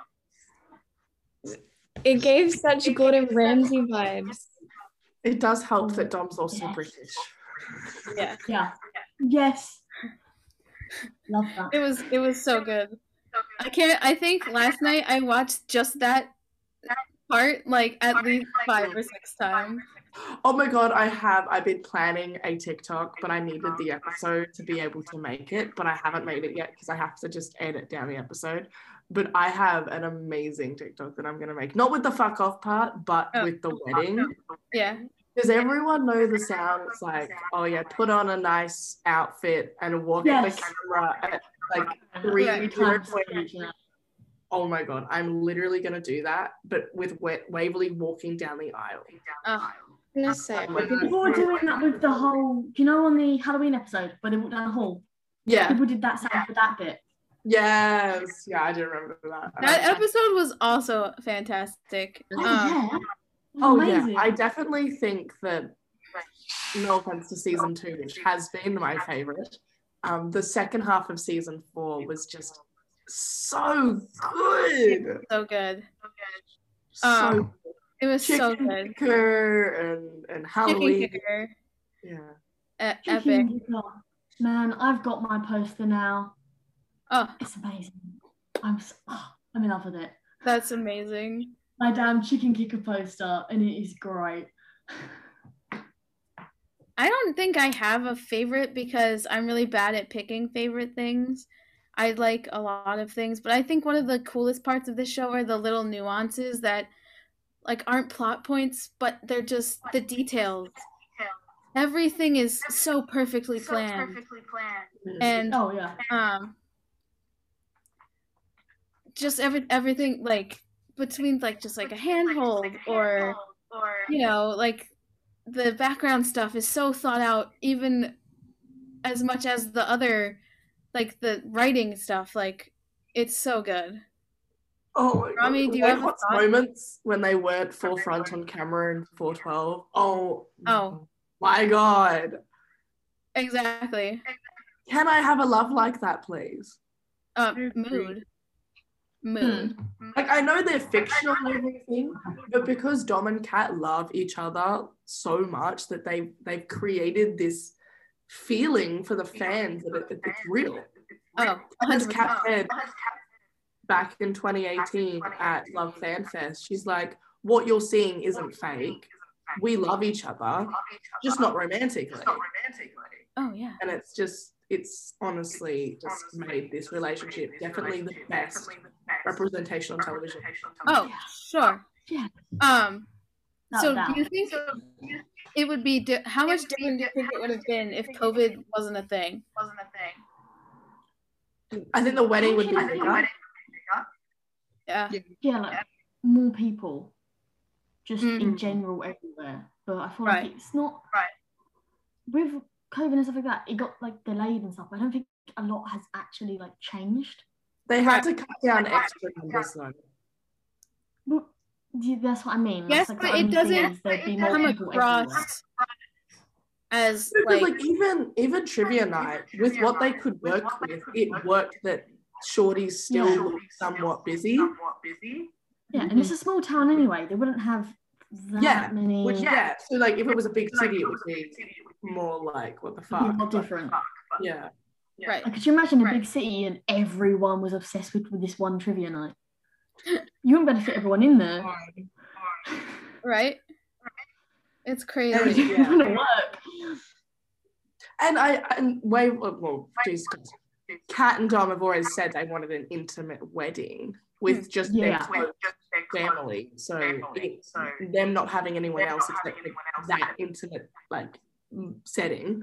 It gave such Gordon Ramsay vibes. It does help that Dom's also British. Yeah. Yeah. Yes. Love that. It was it was so good. I can't I think last night I watched just that part like at least five or six times. Oh my god, I have. I've been planning a TikTok, but I needed the episode to be able to make it, but I haven't made it yet because I have to just edit down the episode. But I have an amazing TikTok that I'm going to make. Not with the fuck off part, but Oh. with the wedding. Yeah. Does everyone know the sound? It's like, oh yeah, put on a nice outfit and walk at Yes. the camera at like three Right. different ways. Oh my god, I'm literally going to do that, but with Wa- Waverly walking down the aisle. Oh, I'm gonna say, People were doing that with the whole, do you know on the Halloween episode where they walked down the hall? Yeah. People did that sound for that bit. Yes. Yeah, I do remember that. that episode was also fantastic. Oh, Um, yeah. Oh Amazing. yeah, I definitely think that, no offense to season two, which has been my favorite, um, the second half of season four was just so good. so good. So Um, It was so chicken good. kicker and, and Chicken Halloween. kicker. Yeah. E- Chicken epic. kicker. Man, I've got my poster now. Oh, It's amazing. I'm so, oh, I'm in love with it. that's amazing. My damn chicken kicker poster, and it is great. I don't think I have a favorite because I'm really bad at picking favorite things. I like a lot of things, but I think one of the coolest parts of this show are the little nuances that like aren't plot points, but they're just the details. Everything is so perfectly planned. And Oh yeah. um just every everything like between like just like a handhold or you know like the background stuff is so thought out even as much as the other like the writing stuff like it's so good. Oh my Rami, god. do you White have a Hot's thought? moments when they weren't forefront on camera in four twelve. Oh. Oh. My god. Exactly. Can I have a love like that, please? Uh, mood. Mood. Like, I know they're fictional and everything, but because Dom and Kat love each other so much that they they've created this feeling for the fans that it, it's real. Oh, As one hundred percent. Kat said back in twenty eighteen at Love Fan Fest, she's like, what you're seeing isn't fake. We love each other, just not romantically. Oh, yeah. And it's just, it's honestly just made this relationship definitely the best representation on television. Oh, sure. Yeah. Um, Not so that. do you think it would be, di- how much different do you think it would have been if COVID wasn't a thing? I think the wedding would be bigger. Yeah. Yeah, like more people, just in Mhm. general everywhere. But I feel Right. like it's not with COVID and stuff like that. It got like delayed and stuff. I don't think a lot has actually like changed. They had to cut down extra numbers though. But yeah, that's what I mean. Yes, That's, like, but the it only thing doesn't is there'd be more come people everywhere. across as Because like, like even even trivia night, with what they could work with, it worked that Shorties still Yeah. look somewhat busy. Yeah, and it's a small town anyway. They wouldn't have that Yeah, many. Which yeah, so like if it was a big city, it would be more like what the it'd be fuck. more different. Yeah. right. Like, could you imagine a big city and everyone was obsessed with, with this one trivia night? You wouldn't better fit everyone in there. Right? It's And, crazy. It yeah. wouldn't work. And I and way well, Jesus Christ. Kat and Dom have always said they wanted an intimate wedding with just Yeah. their close family. So it, them not having anyone else except for that intimate like mm, setting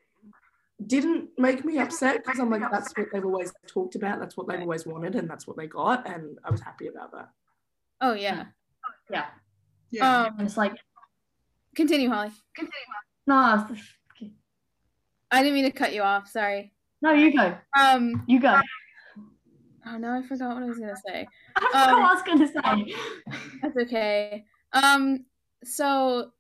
didn't make me upset because I'm like, that's what they've always talked about, that's what they've always wanted, and that's what they got, and I was happy about that. Oh, yeah. Yeah. Yeah. Um, And it's like, continue, Holly. no, it's- okay. I didn't mean to cut you off. Sorry. no, you go. Um. You go. Oh, no, I forgot what I was going to say. I don't know Um, what I was going to say. That's okay. Um, so,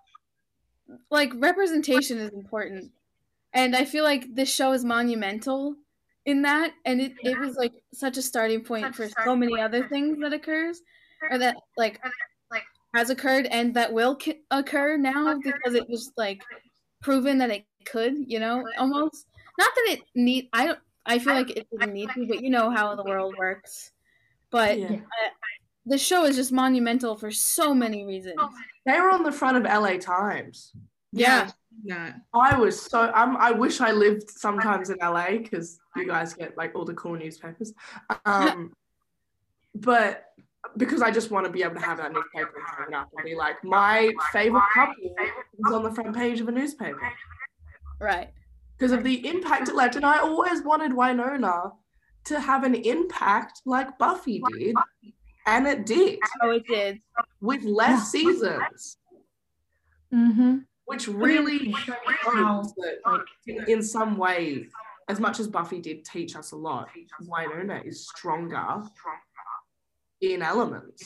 like, representation is important. And I feel like this show is monumental in that. And it, it was, like, such a starting point for so many other things that occurs, or that, like, has occurred and that will c- occur now because it was, like, proven that it could, you know, almost. Not that it need, I don't, I feel like it didn't need to, but you know how the world works. But Yeah. uh, the show is just monumental for so many reasons. They were on the front of L A Times. Yeah. Not. I was so um, I wish I lived sometimes in L A because you guys get like all the cool newspapers. Um, but because I just want to be able to have that newspaper and hang it up and be like, my favorite couple was on the front page of a newspaper Right. because of the impact it left. And I always wanted Winona to have an impact like Buffy did, and it did Oh, it did. with less seasons, Mm-hmm. which really How, shows that like, in, in some way, as much as Buffy did teach us a lot, Winona is stronger in elements.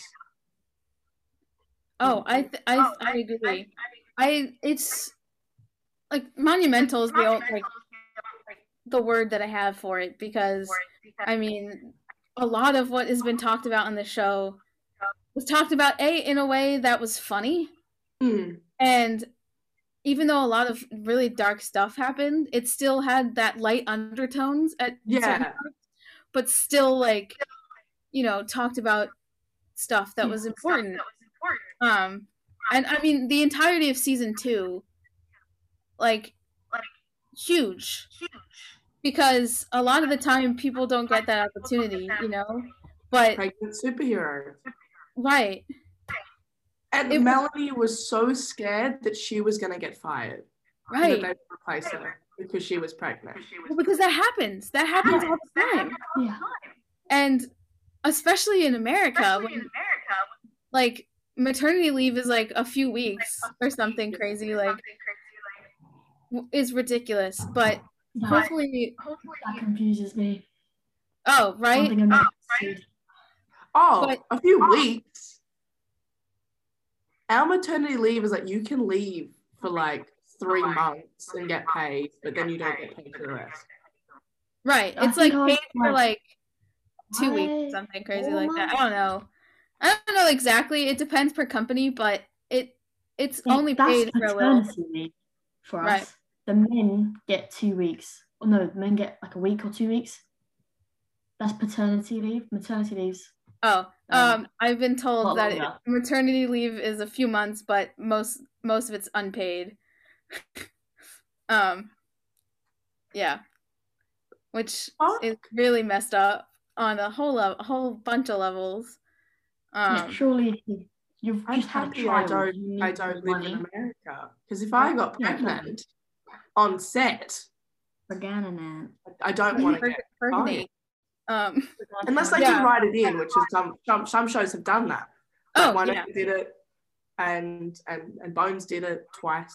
Oh, I th- I I agree. I it's like monumental is the old, like the word that I have for it because I mean a lot of what has been talked about on the show was talked about a in a way that was funny, Mm. and even though a lot of really dark stuff happened, it still had that light undertones at certain Yeah. parts, but still like you know talked about stuff that was important. Um, and I mean the entirety of season two, like, huge, because a lot of the time people don't get that opportunity, you know. But Pregnant superhero. right, And It was- Melanie was so scared that she was going to get fired. That right, they would replace her because she was pregnant. well, because that happens. That happens all the time, yeah. and especially in America, when, like maternity leave is like a few weeks or something crazy, like w- is ridiculous. But That, hopefully, that confuses me. oh right, Something I've never seen. Oh, But- a few weeks. Our maternity leave is like you can leave for like three months and get paid, but then you don't get paid for the rest. right. I It's like think I was paid for like, like two weeks, What? something crazy Four like that. months? I don't know. I don't know exactly. It depends per company, but it it's Yeah, only that's paid for a little. paternity leave for Right. us. The men get two weeks. Oh no, the men get like a week or two weeks. That's paternity leave. Maternity leave's Oh, um, I've been told lot that longer. maternity leave is a few months, but most most of it's unpaid. um, yeah, which Fuck. is really messed up on a whole level, a whole bunch of levels. yeah, Um, surely if you've I'm just had a happy I child. don't you need I don't live money in America. Because if I got Yeah, pregnant on set, for Gananan. I don't want to for, get for fired. Nate. Um, Unless they Yeah. can write it in, which is some some, some shows have done that. Like oh One yeah, did it, and and and Bones did it twice.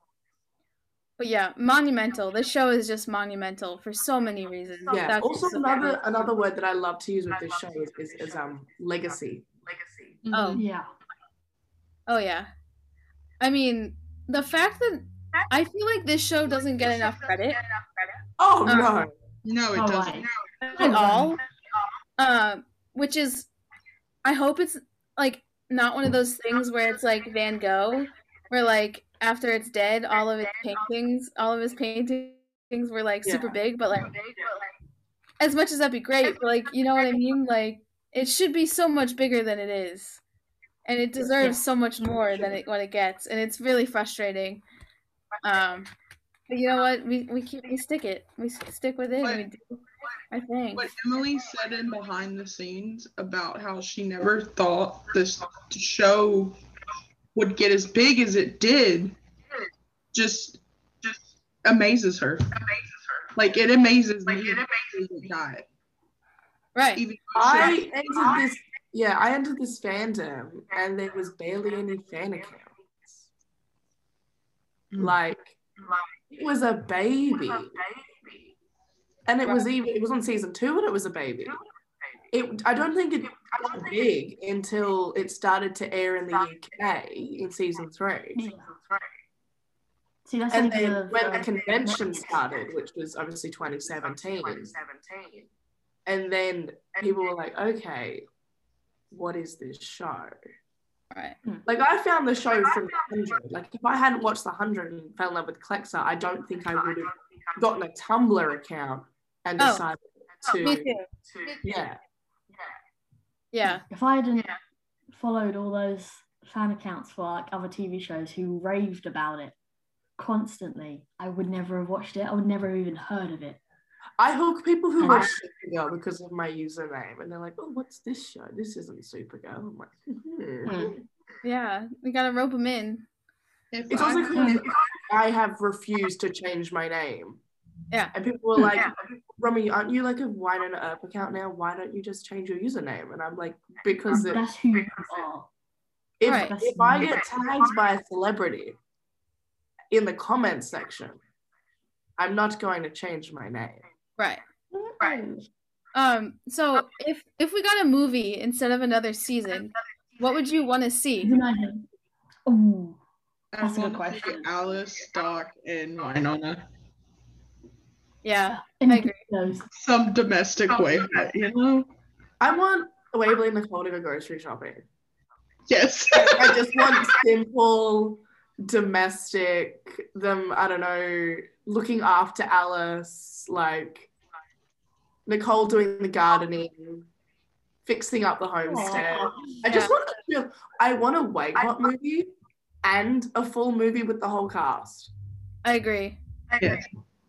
but yeah, monumental. This show is just monumental for so many reasons. Yeah. That's Also, so another cool. another word that I love to use with this show is, is, is um legacy. Legacy. Oh, Yeah. oh yeah. I mean, the fact that I feel like this show doesn't get enough credit Oh Um, no. No, it Oh, doesn't. right. at all, um, which is, I hope it's like not one of those things where it's like Van Gogh, where like after it's dead, all of his paintings, all of his paintings were like super Yeah. big, but like as much as that'd be great, but like you know what I mean? Like it should be so much bigger than it is, and it deserves so much more than it what it gets, and it's really frustrating. Um, but you know what? We we keep we stick it. We s- stick with it. And we do our thing. What Emily said in behind the scenes about how she never thought this show would get as big as it did just just amazes her. Like it amazes me. It amazes it. Right. Even I entered this yeah, I entered this fandom and there was barely any fan accounts. Mm. Like it was a baby. And it was even it was on season two and it was a baby. It I don't think it got big until it started to air in the U K in season three. Yeah. See, that's And only then the, when the the convention Netflix. started, which was obviously twenty seventeen, and then people were like, okay, what is this show? Right. Like, I found the show from The Hundred. Like, if I hadn't watched The Hundred and fell in love with Clexa, I don't think I would have gotten a Tumblr account and Oh, decided Me to, too. yeah. Yeah. If I hadn't followed all those fan accounts for like other T V shows who raved about it constantly, I would never have watched it. I would never have even heard of it. I hook people who And- watch Supergirl because of my username, and they're like, oh, what's this show? This isn't Supergirl. I'm like, hmm. Hmm. Yeah. We gotta rope them in. if It's I also had- because I have refused to change my name. Yeah. And people were like, Romy, aren't you like a Winona Earp account now? Why don't you just change your username? And I'm like, because it, That's who you are. if, Right. if I get tagged by a celebrity in the comments section, I'm not going to change my name. Right. Right. Um. So if if we got a movie instead of another season, what would you want to see? United. Oh, I That's a good want to see question. Alice, Doc, and Winona. Yeah. and I agree. those. Some domestic way, you know? I want Waverly and Nicole to go grocery shopping. Yes. I just want simple, domestic, them, I don't know, looking after Alice, like Nicole doing the gardening, fixing up the homestead. Aw. I just Yeah. want to feel, I want a Wake Hot movie and a full movie with the whole cast. I agree. Yes.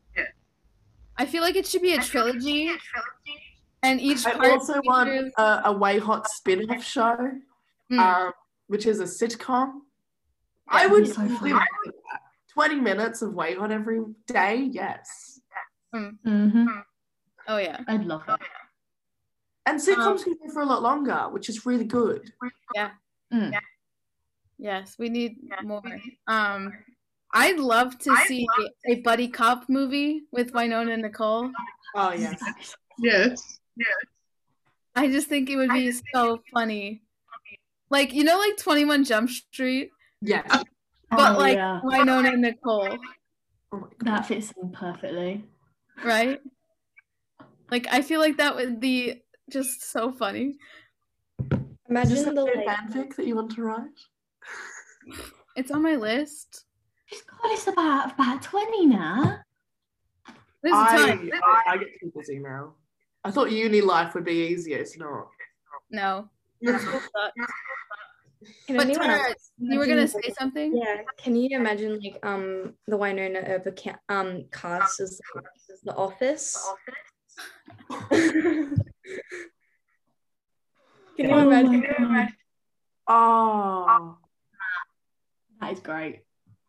I feel like it should be a trilogy, and each I part also want features- a, a Way Hot spin-off show, Mm. um, which is a sitcom. I would so live funny. with that. twenty minutes of Way Hot every day, yes. Mm-hmm. Oh yeah. I'd love that. And sitcoms Um, can go for a lot longer, which is really good. Mm. Yes, we need more. Um, I'd love to see a buddy cop movie with Winona and Nicole. Oh, yeah. Yes. I just think it would be so funny. Like, you know, like twenty-one Jump Street, Yes. but Oh, like yeah. Winona and Nicole, Oh my God. That fits in perfectly. right? Like, I feel like that would be just so funny. Is this Imagine a the new like fanfic that you want to write? It's on my list. God, it's about about twenty now. There's a I, time. I, I get people's email. I thought uni life would be easier. It's not. No. Can But anyone Tara, else you were gonna imagine, say like- something? Yeah, can you imagine like um the Winona Earp ca- um cast as as The Office? Can you Oh my imagine? God. Oh, That is great.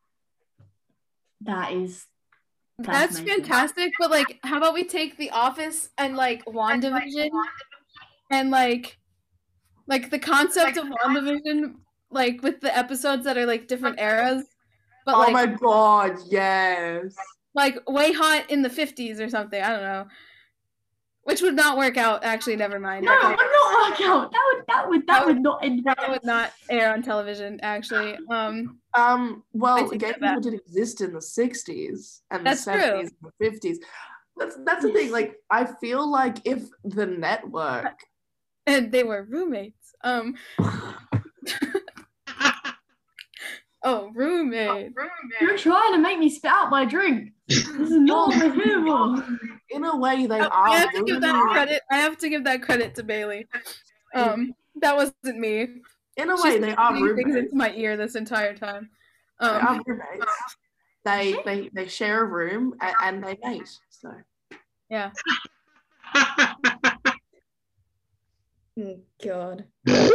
That is That's amazing. fantastic, but like, how about we take The Office and like WandaVision and like, like the concept of WandaVision, like with the episodes that are like different eras, but oh like, my god, yes. like way hot in the fifties or something. I don't know, which would not work out. Actually, never mind. No, it would not work out. That would that would that would not end That well. would not air on television. Actually, um, Um, I well, take gay that back. people did exist in the sixties and the That's true. seventies and the fifties. That's that's the thing. Like, I feel like if the network, and they were roommates. Um, oh, roommate. You're trying to make me spit out my drink. This is not behavioral. in a way, they Oh, are. I have to give that roommates. credit. I have to give that credit to Bailey. Um, that wasn't me. In a She's way, they are putting things roommates. into my ear this entire time. They Um, are roommates. They they they share a room and, and they mate. So yeah. Oh, God.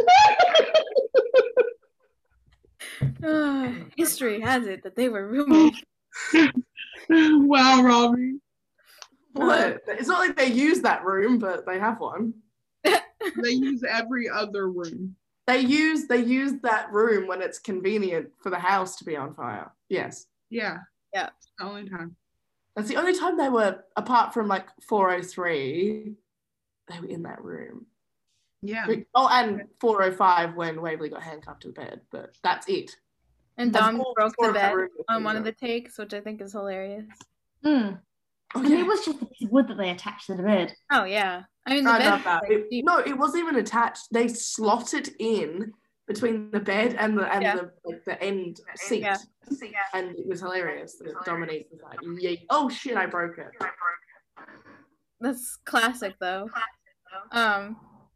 Ah, history has it that they were roommates. Wow, Robbie. what? It's not like they use that room, but they have one. They use every other room. They use they use that room when it's convenient for the house to be on fire. Yes. Yeah. Yeah. It's the only time. That's the only time they were, apart from like four oh three, they were in that room. Yeah. Oh, and four oh five when Waverly got handcuffed to the bed, but that's it. And That's Dom all broke four the of the bed rooms on are one of the broke. takes, which I think is hilarious. Mm. Oh, And yeah. it was just a piece of wood that they attached to the bed. Oh yeah. I mean, the I bed love that. was, like, It- deep. no, it wasn't even attached. They slot it in between the bed and the and Yeah. the like the end seat. Yeah. And it was hilarious. That Dominique was like, "Yay. Oh shit, I broke it." That's classic though. Um,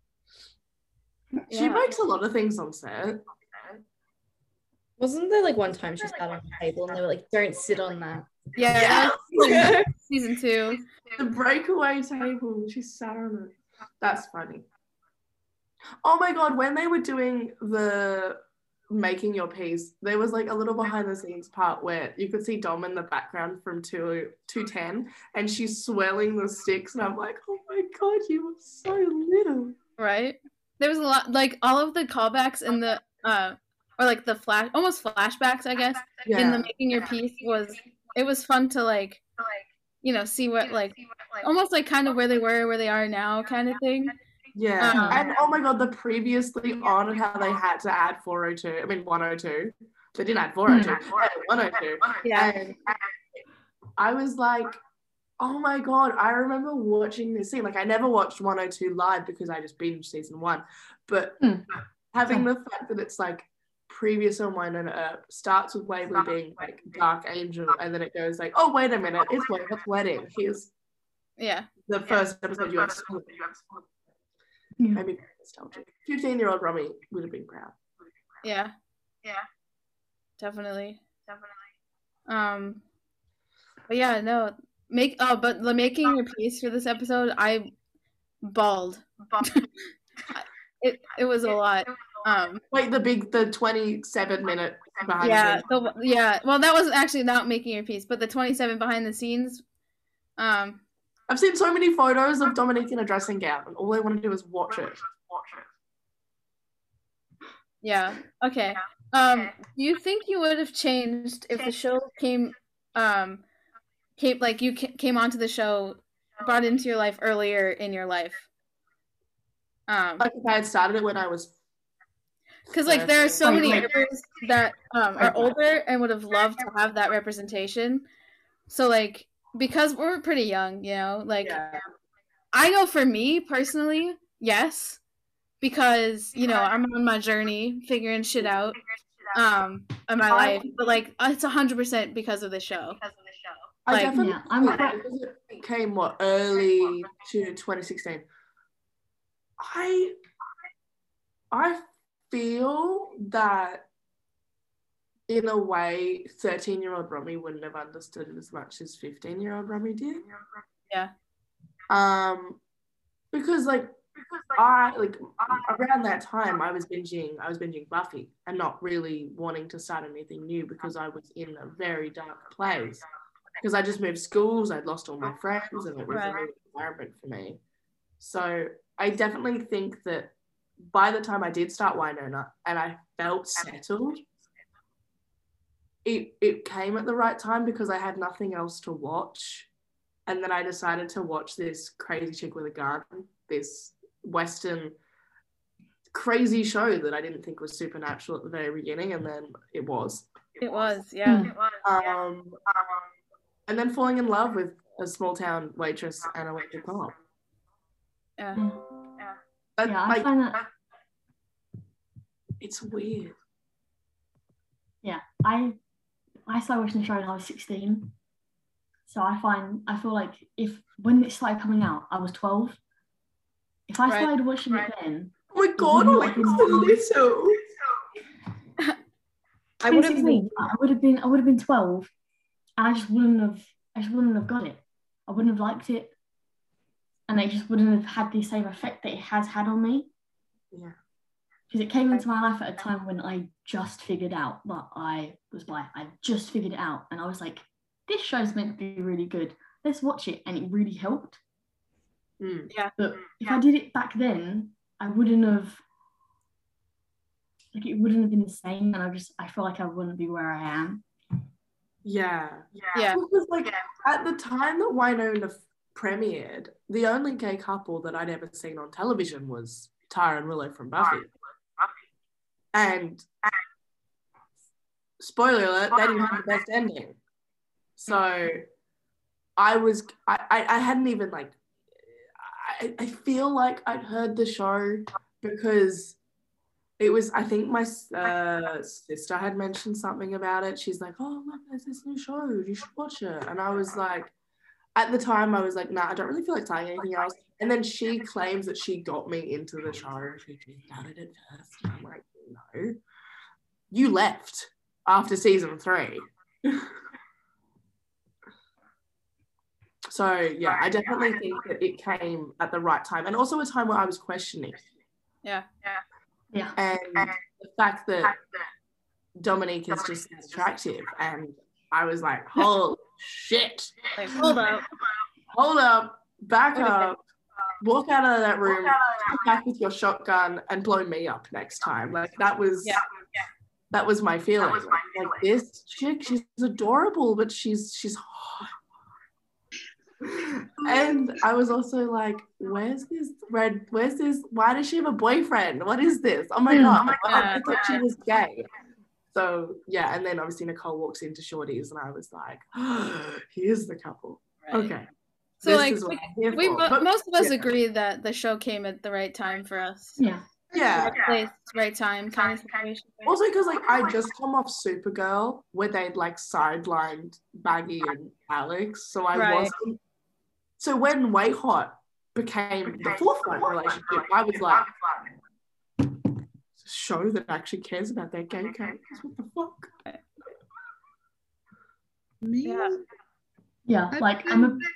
She yeah. breaks a lot of things on set. Wasn't there like one time she sat on the table and they were like, "Don't sit on that." Yeah, Yeah. that was season, season two. The breakaway table. She sat on it. That's funny. Oh my god, when they were doing the making your piece, there was like a little behind the scenes part where you could see Dom in the background from two two ten and she's swelling the sticks and I'm like, oh my god, you were so little. Right? There was a lot, like all of the callbacks in the, uh, or like the flash, almost flashbacks, I guess, in Yeah. the making your piece was, it was fun to like, you know, see what like, almost like kind of where they were, where they are now kind of thing. Yeah. Um, and oh my god, the previously on and how they had to add four oh two. I mean one oh two. They didn't add four oh two. They added one oh two. Yeah. And I was like, oh my god, I remember watching this scene. Like I never watched one oh two live because I just binged season one. But Hmm. having the fact that it's like previous on Winona Earp starts with Waverly being like Dark Angel, and then it goes like, oh wait a minute, it's Waverly's wedding. Here's Yeah. the first episode you have split. Yeah. Made me very nostalgic. Fifteen year old Romy would have been proud. Yeah. Yeah. Definitely. Definitely. Um, but yeah, no, make, oh, but the making your piece for this episode, I bawled. it, it was a lot. Um, Wait, the big, the twenty-seven minute behind yeah, the scenes. the, yeah. Well, that was actually not making your piece, but the twenty-seven behind the scenes. Um, I've seen so many photos of Dominique in a dressing gown, and all I want to do is watch it. yeah. Okay. Um, do you think you would have changed if the show came, um, came like you ca- came onto the show, brought into your life earlier in your life? Um, Like if I had started it when I was. because like there are so Wait, many wait. Earpers that um are older and would have loved to have that representation. So like because we're pretty young, you know, like Yeah. I know for me personally, yes, because you know I'm on my journey figuring shit out um in my life, but like it's a hundred percent because of the show. I Like- definitely Yeah, I'm think quite- because it came what early to twenty sixteen. I I feel that in a way, thirteen-year-old Romy wouldn't have understood it as much as fifteen-year-old Romy did. Yeah. Um, because like I like around that time I was binging I was binging Buffy and not really wanting to start anything new because I was in a very dark place. Because I just moved schools, I'd lost all my friends, and it was Right. a new environment for me. So I definitely think that by the time I did start Winona and I felt settled, it it came at the right time because I had nothing else to watch. And then I decided to watch this crazy chick with a gun, this Western crazy show that I didn't think was supernatural at the very beginning, and then it was. It was, yeah. Mm. Um, and then falling in love with a small town waitress and a waitress cop. Yeah. Mm. That, Yeah, I like, find that. it's weird. Yeah, I I started watching the show when I was sixteen. So I find I feel like if when it started coming out, I was twelve. If I Right. started watching it then, Oh my god, wouldn't like have it's been- so little. I would have twenty sixteen, I would have been I would have been twelve, and I just wouldn't have I just wouldn't have got it. I wouldn't have liked it, and it just wouldn't have had the same effect that it has had on me. Yeah. Because it came into my life at a time when I just figured out that I was bi. I just figured it out, and I was like, "This show's meant to be really good. Let's watch it," and it really helped. Mm. But if I did it back then, I wouldn't have. Like it wouldn't have been the same, and I just I feel like I wouldn't be where I am. Yeah. Yeah. Because like at the time that Winona f- premiered, the only gay couple that I'd ever seen on television was Tara and Willow from Buffy. And spoiler alert, they didn't have the best ending. So I was I, I, I hadn't even like I, I feel like I'd heard the show because it was, I think my uh, sister had mentioned something about it. She's like, oh, look, there's this new show. You should watch it. And I was like, at the time, I was like, nah, I don't really feel like saying anything else. And then she claims that she got me into the show. She started it first. And I'm like, no. You left after season three. So, yeah, I definitely think that it came at the right time. And also a time where I was questioning. Yeah. Yeah. And the fact that Dominique is just as attractive. And I was like, holy shit. Like, hold up. Hold up. Back Wait a up. Walk out of that room. Come back with your shotgun and blow me up next time. Like, that was... Yeah. That was my feeling. Like, like this chick, she's adorable, but she's she's hot. And I was also like, where's this red, where's this, why does she have a boyfriend? What is this? Oh my god, oh my god, I thought she was gay. So yeah, and then obviously Nicole walks into Shorty's and I was like, oh, here's the couple. Right. Okay. So This like is what we, I'm here we for. mo- But- most of us yeah. agree that the show came at the right time for us. Yeah. Yeah. Right place, right time kind of situation. Also because like I just come off Supergirl where they'd like sidelined Maggie and Alex. So I Right. wasn't. So when Way Hot became the forefront relationship, I was like, it's a show that actually cares about their gay characters. What the fuck? Me? Yeah. Yeah. I Like I'm a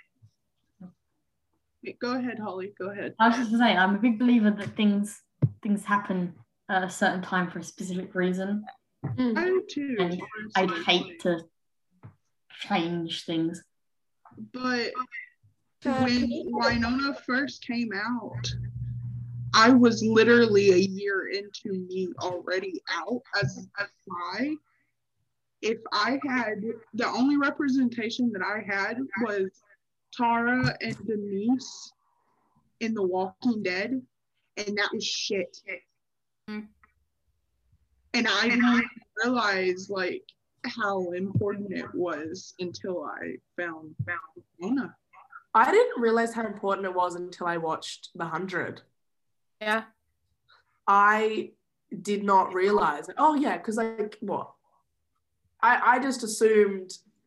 Go ahead, Holly. Go ahead. I was just gonna say I'm a big believer that things things happen at a certain time for a specific reason. I do too. And I'd honestly. hate to change things. But Uh, when Winona first came out, I was literally a year into me already out as a bi. If I had, the only representation that I had was Tara and Denise in The Walking Dead, and that was shit. Mm. And I didn't even realize like how important it was until I found found Winona. I didn't realize how important it was until I watched The Hundred. Yeah. I did not realize. Oh yeah, because like what? I I just assumed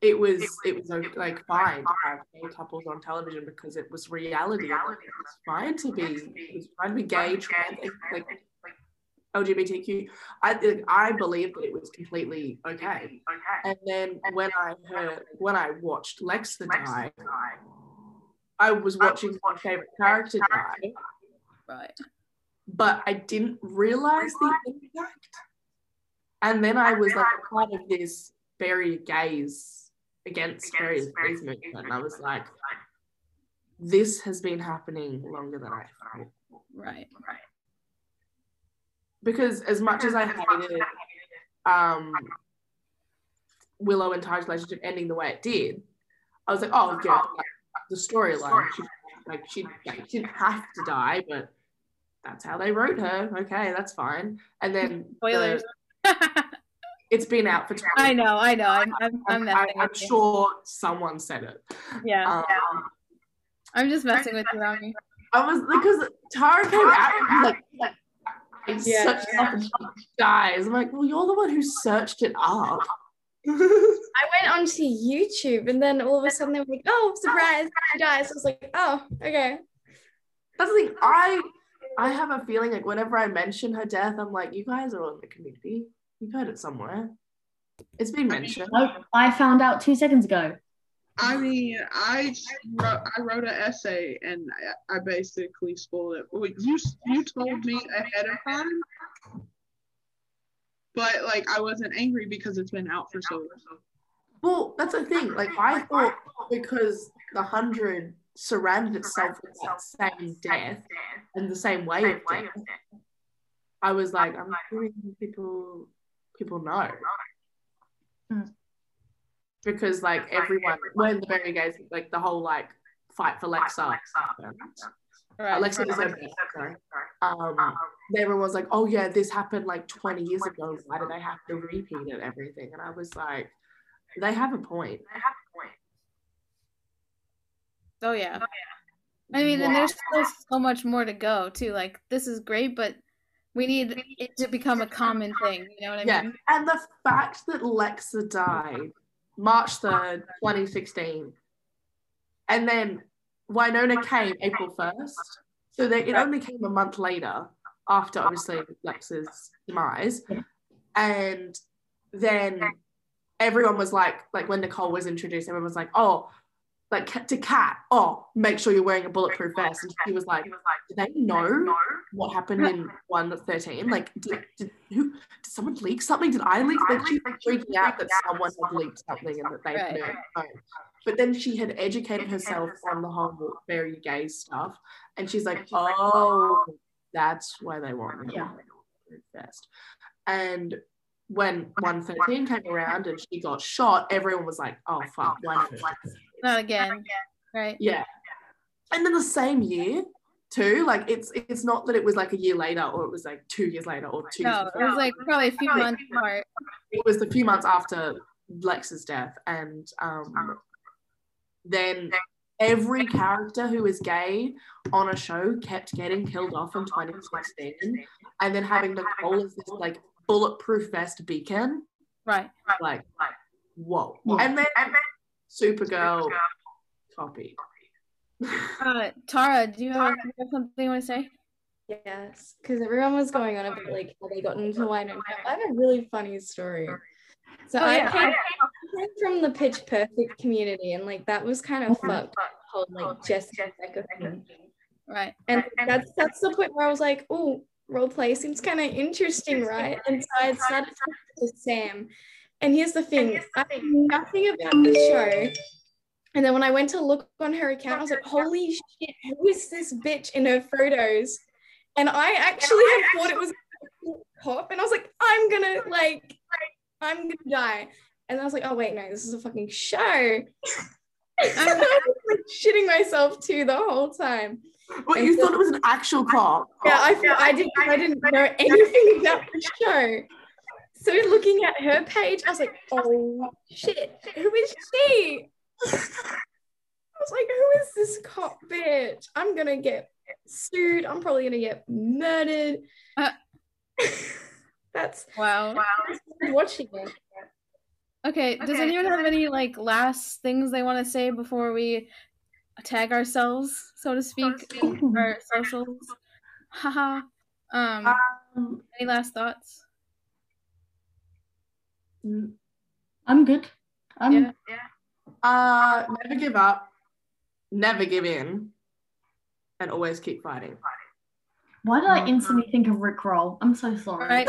it was it was like fine to have gay couples on television because it was reality. It was fine to be it was fine to be gay, trans, like L G B T Q. I like, I believed that it was completely okay. And then when I heard when I watched Lexa die, I was watching my favorite character die. Right. But I didn't realize the impact. And then I was like a part of this very gays against very gays movement. And I was like, this has been happening longer than I thought. Right. Right. Because as much as I hated um, Willow and Ty's relationship ending the way it did, I was like, oh, yeah, like, the storyline. She, like, she, like, she didn't have to die, but that's how they wrote her. Okay, that's fine. And then spoilers. The, it's been out for twenty I know, I know. I'm, I'm, I'm messing I, I'm with you. sure someone said it. Yeah. Um, I'm just messing with you, Rami. I was because Tara came out and was like, like I Yeah. searched it up and guys. I'm like, well, you're the one who searched it up. I went onto YouTube and then all of a sudden they were like, oh, surprise, she dies. I was like, oh, okay. That's the thing. I I have a feeling like whenever I mention her death, I'm like, you guys are on the community. You've heard it somewhere. It's been mentioned. Nope, I found out two seconds ago. I mean, I wrote, I wrote an essay and I, I basically spoiled it. Well, you you told me ahead of time, but like I wasn't angry because it's been out for so long. Well, that's the thing. Like I thought because the hundred surrounded itself with that same death and the same way of death, I was like, I'm sure people people know. Hmm. Because like everyone, when the very gays, like the whole like fight for Lexa, Right. Alexa is okay. Sorry. Um, everyone was like, oh yeah, this happened like twenty years ago. Why do they have to repeat it? Everything, and I was like, they have a point. Oh yeah. I mean, and there's still so much more to go too. Like this is great, but we need it to become a common thing. You know what I Yeah, mean? and the fact that Lexa died March third, twenty sixteen, and then Winona came April first, so they, it only came a month later after obviously Lexa's demise, and then everyone was like, like when Nicole was introduced, everyone was like, oh, like to Kat, oh, make sure you're wearing a bulletproof vest, and she was like, did they know what happened in one thirteen? Like, did, did who? Did someone leak something? Did I leak? Like, she was freaking out that someone had leaked something and that they Right. knew. No. But then she had educated herself on the whole very gay stuff, and she's like, oh, that's why they want me to wear a bulletproof vest. And when one thirteen came around and she got shot, everyone was like, oh fuck, why not? Not again. Right. Yeah. And then the same year too, like it's it's not that it was like a year later or it was like two years later or two No, years it later. was like probably a few months apart. It was a few months after Lex's death, and um then every character who is gay on a show kept getting killed off in twenty sixteen, and then having Nicole as this like bulletproof vest beacon, Right. like whoa. Yeah. And then and then Supergirl copied. Uh, Tara, do you have, do you have something you want to say? Yes, because everyone was going on about like how they got into Winona. I have a really funny story. So Oh, I, yeah. came, I came from the Pitch Perfect community, and like that was kind of fucked. The whole like Jessica Becca thing, Right. and that's that's the point where I was like, oh, role play seems kind of interesting, right? And so I started talking to Sam. And here's the thing, I knew nothing about the show. And then when I went to look on her account, I was like, holy shit, who is this bitch in her photos? And I actually had thought it was a cop. And I was like, I'm gonna like, I'm gonna die. And I was like, oh wait, no, this is a fucking show. I was like shitting myself too the whole time. But you thought it was an actual cop? Yeah, I thought I didn't I didn't know anything about the show. So looking at her page, I was like, oh shit, who is she? I was like, who is this cop bitch? I'm gonna get sued. I'm probably gonna get murdered. Uh, That's wow. I started watching it. Okay, does anyone have any like last things they want to say before we tag ourselves, so to speak, in our socials? Haha. um, Um, any last thoughts? n- I'm good. I'm Yeah. uh, never give up, never give in, and always keep fighting. Why did I instantly think of Rick Roll? I'm so sorry. Right.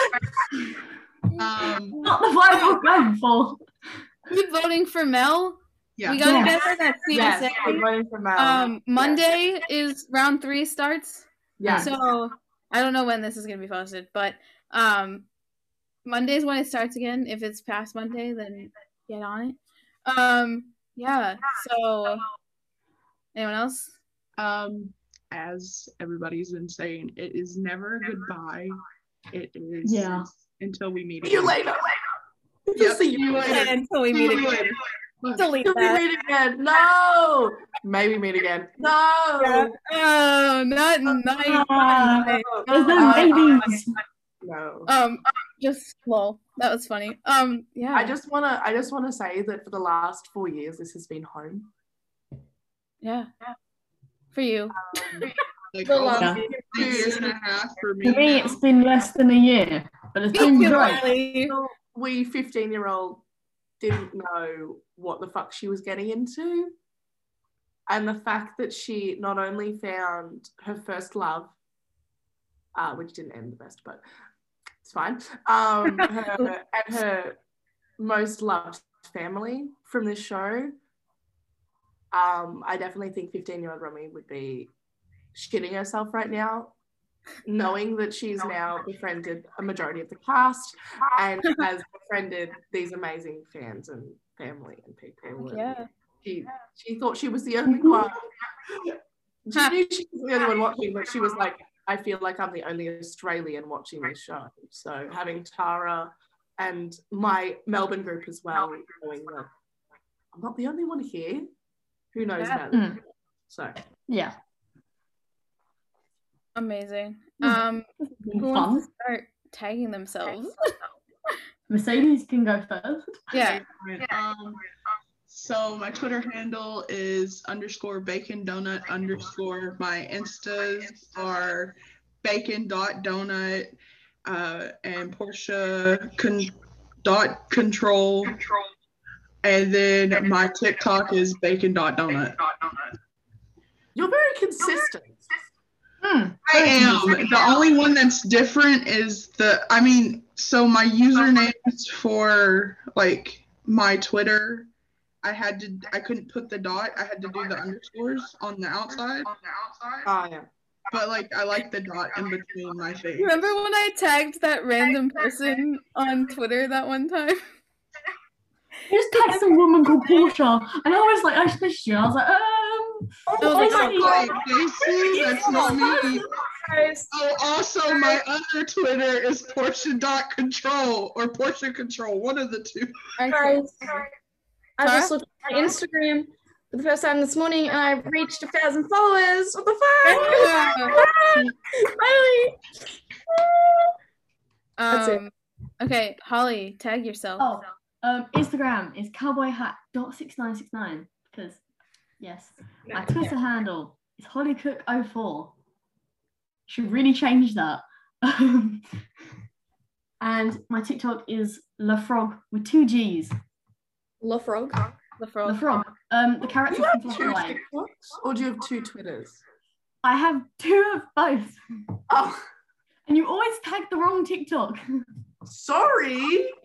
Um, Not the vibe I was going for. Keep voting for Mel. yeah. We gotta Yes. get her that Yes, C S I'm A. voting for Mel. Um, Monday is round three starts. yes. So I don't know when this is gonna be posted, but um, Monday's when it starts again. If it's past Monday, then get on it. Um, yeah. So anyone else? Um, as everybody's been saying, it is never goodbye. It is Yeah. until we meet See you again. later. Yep. See you later. Until we meet See you again. later. Delete Till we that. meet again. No. Maybe meet again. No. Yeah. Oh, not nice. Ah, Nice. There's no Uh, babies. No. Um, just lol. That was funny. Um, yeah. I just wanna I just wanna say that for the last four years this has been home. yeah. For you. Like The almost last a year and a half for me. For me, now. it's been less than a year, but it's Thank been you, great. Riley. We fifteen year old didn't know what the fuck she was getting into. And the fact that she not only found her first love, uh, which didn't end the best, but it's fine, um, her, and her most loved family from this show, um, I definitely think fifteen year old Romy would be shitting herself right now, knowing that she's now befriended a majority of the cast and has befriended these amazing fans and family and people. And Yeah. she she thought she was the only one. She knew she was the only one watching, but she was like, I feel like I'm the only Australian watching this show. So having Tara and my Melbourne group as well, knowing that I'm not the only one here who knows Yeah. about it. Mm. So Yeah. Amazing. Hmm. Um, It's who been wants fun. to start tagging themselves? Mercedes can go first. Yeah. Um, so my Twitter handle is underscore bacon donut underscore. My Instas are bacon dot donut uh, and Portia con- dot control. And then my TikTok is bacon dot donut. you're very consistent. Hmm. I am. The only one that's different is the, I mean, so my usernames for like my Twitter, I had to, I couldn't put the dot, I had to do the underscores on the outside. Oh, yeah. But like, I like the dot in between my face. Remember when I tagged that random person on Twitter that one time? You just text some woman called Portia, and I was like, I just missed you. I was like, um. I was like, honestly, oh, Like, Daisy, that's not me. Oh, also my other Twitter is Portia dot control or Portia control, one of the two. I Guys, I Huh? just looked at my Instagram for the first time this morning and I reached a thousand followers. What the fuck? Yeah. Finally. That's it. Um, okay, Holly, tag yourself. Oh, um, Instagram is cowboy hat dot six nine six nine because yes, my Twitter handle is hollycook oh four. Should really change that. And my TikTok is LaFrog with two G's. La Frog. The frog. LaFrog. Um, the character Do you from have two Fluffy Away. TikToks or do you have two Twitters? I have two of both, Oh, and you always tag the wrong TikTok. sorry.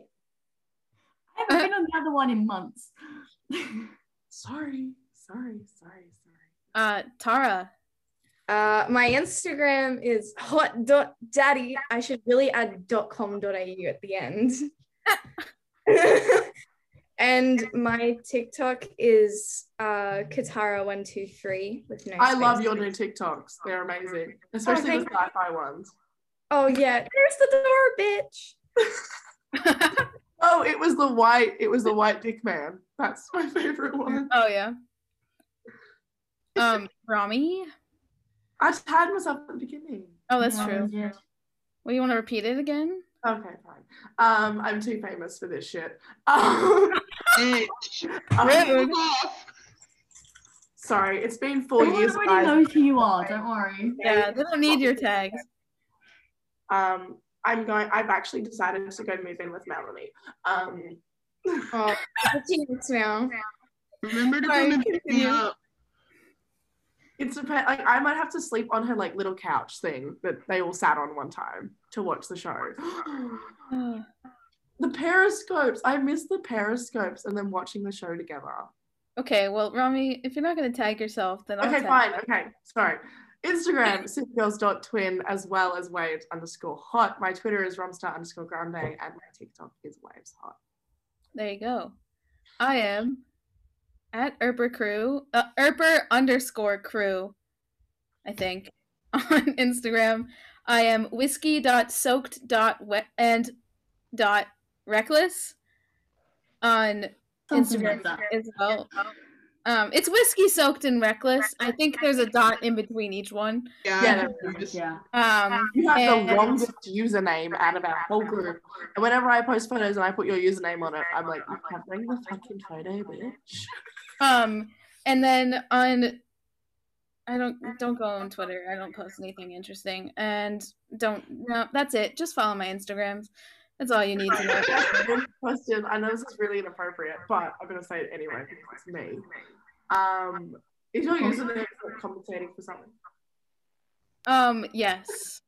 I haven't been on the other one in months. Sorry, sorry, sorry, sorry. Uh, Tara. Uh, my Instagram is hot dot daddy. I should really add dot com dot a u at the end. And my TikTok is uh Katara one two three with no I love space. your new TikToks. They're amazing, especially thank the sci-fi ones. Oh yeah, there's the door, bitch. Oh, it was the white. It was the white dick man. That's my favorite one. Oh yeah. Um, Rami. I tagged myself at the beginning. Oh, that's Yeah, true. yeah. Well, you want to repeat it again Okay, fine. Um, I'm too famous for this shit. Um, Bitch. um, Rude. sorry, it's been four Everyone years, already guys. knows who you are. Don't worry. Yeah, they don't need your tags. Um, I'm going. I've actually decided to go move in with Melanie. Um, Oh, it's now. Remember to Sorry, come and pick me continue. up. it's depend. Like I might have to sleep on her like little couch thing that they all sat on one time to watch the show. The periscopes. I miss the periscopes and then watching the show together. Okay, well, Rami, if you're not going to tag yourself, then I'll Okay, tag. fine. Okay, sorry. Instagram, simplegirls.twin, as well as waves underscore hot. My Twitter is romstar underscore grande, and my TikTok is waves hot. There you go. I am at Erper Crew, uh, Erper underscore crew, I think, on Instagram. I am whiskey.soaked dot wet and dot reckless on Something Instagram like that. as well. Um, it's whiskey soaked and reckless. I think there's a dot in between each one. Yeah, Yeah, I there can is. just- Yeah. Um, You have and- the longest username out of our whole group. And whenever I post photos and I put your username on it, I'm like, you can't bring the fucking photo, bitch. Um, and then on, I don't don't go on Twitter. I don't post anything interesting, and don't. No, that's it. Just follow my Instagrams. That's all you need to know. One question. I know this is really inappropriate, but I'm gonna say it anyway because it's me. Um, is your username compensating for something? Um, yes,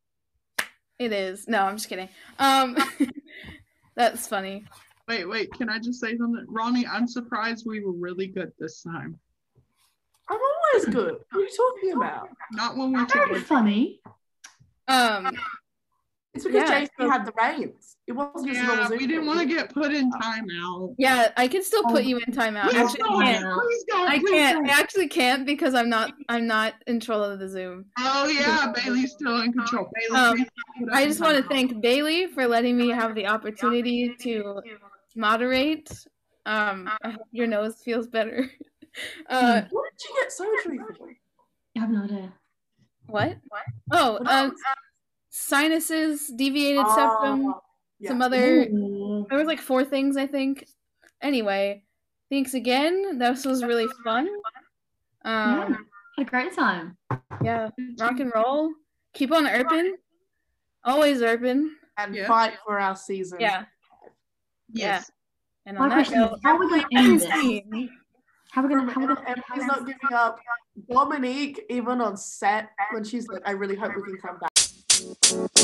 it is. No, I'm just kidding. Um, that's funny. Wait, wait, can I just say something? Ronnie, I'm surprised we were really good this time. I'm always good. What are you talking about? Not when we're Very together. funny. Um, It's because Yeah, J C so- had the reins. It wasn't just a Yeah, normal Zoom we didn't call. want to get put in timeout. yeah, I can still put you in timeout. Please Actually, don't. I can't. Please don't. I please can't. don't. I actually can't because I'm not. I'm not in control of the Zoom. Oh yeah, Bailey's still in control. Bailey, Um, please put us I in just want to timeout. thank Bailey for letting me have the opportunity to moderate. Um, I hope your nose feels better. Uh, What did you get surgery for? I have no idea. what? Oh, What um, else? sinuses, deviated septum, Oh, yeah. some other. Ooh. There was like four things, I think. Anyway, thanks again. This was really fun. Yeah. Um, Had a great time. yeah, rock and roll. Keep on erping. Always erping. And Yeah. fight for our season. Yeah. Yes. And My on that question is, note, how are we going to end this? Epstein. How are we going to? How are we going And he's not giving up. Dominique, even on set, when she's like, I really hope we can come back.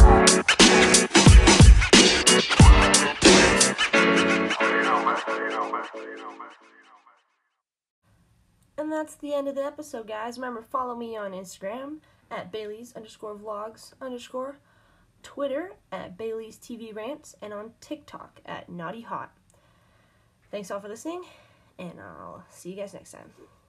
And that's the end of the episode, guys. Remember, follow me on Instagram at Bailey's underscore vlogs underscore, Twitter at Bailey's T V Rants, and on TikTok at Naughty Hot. Thanks all for listening, and I'll see you guys next time.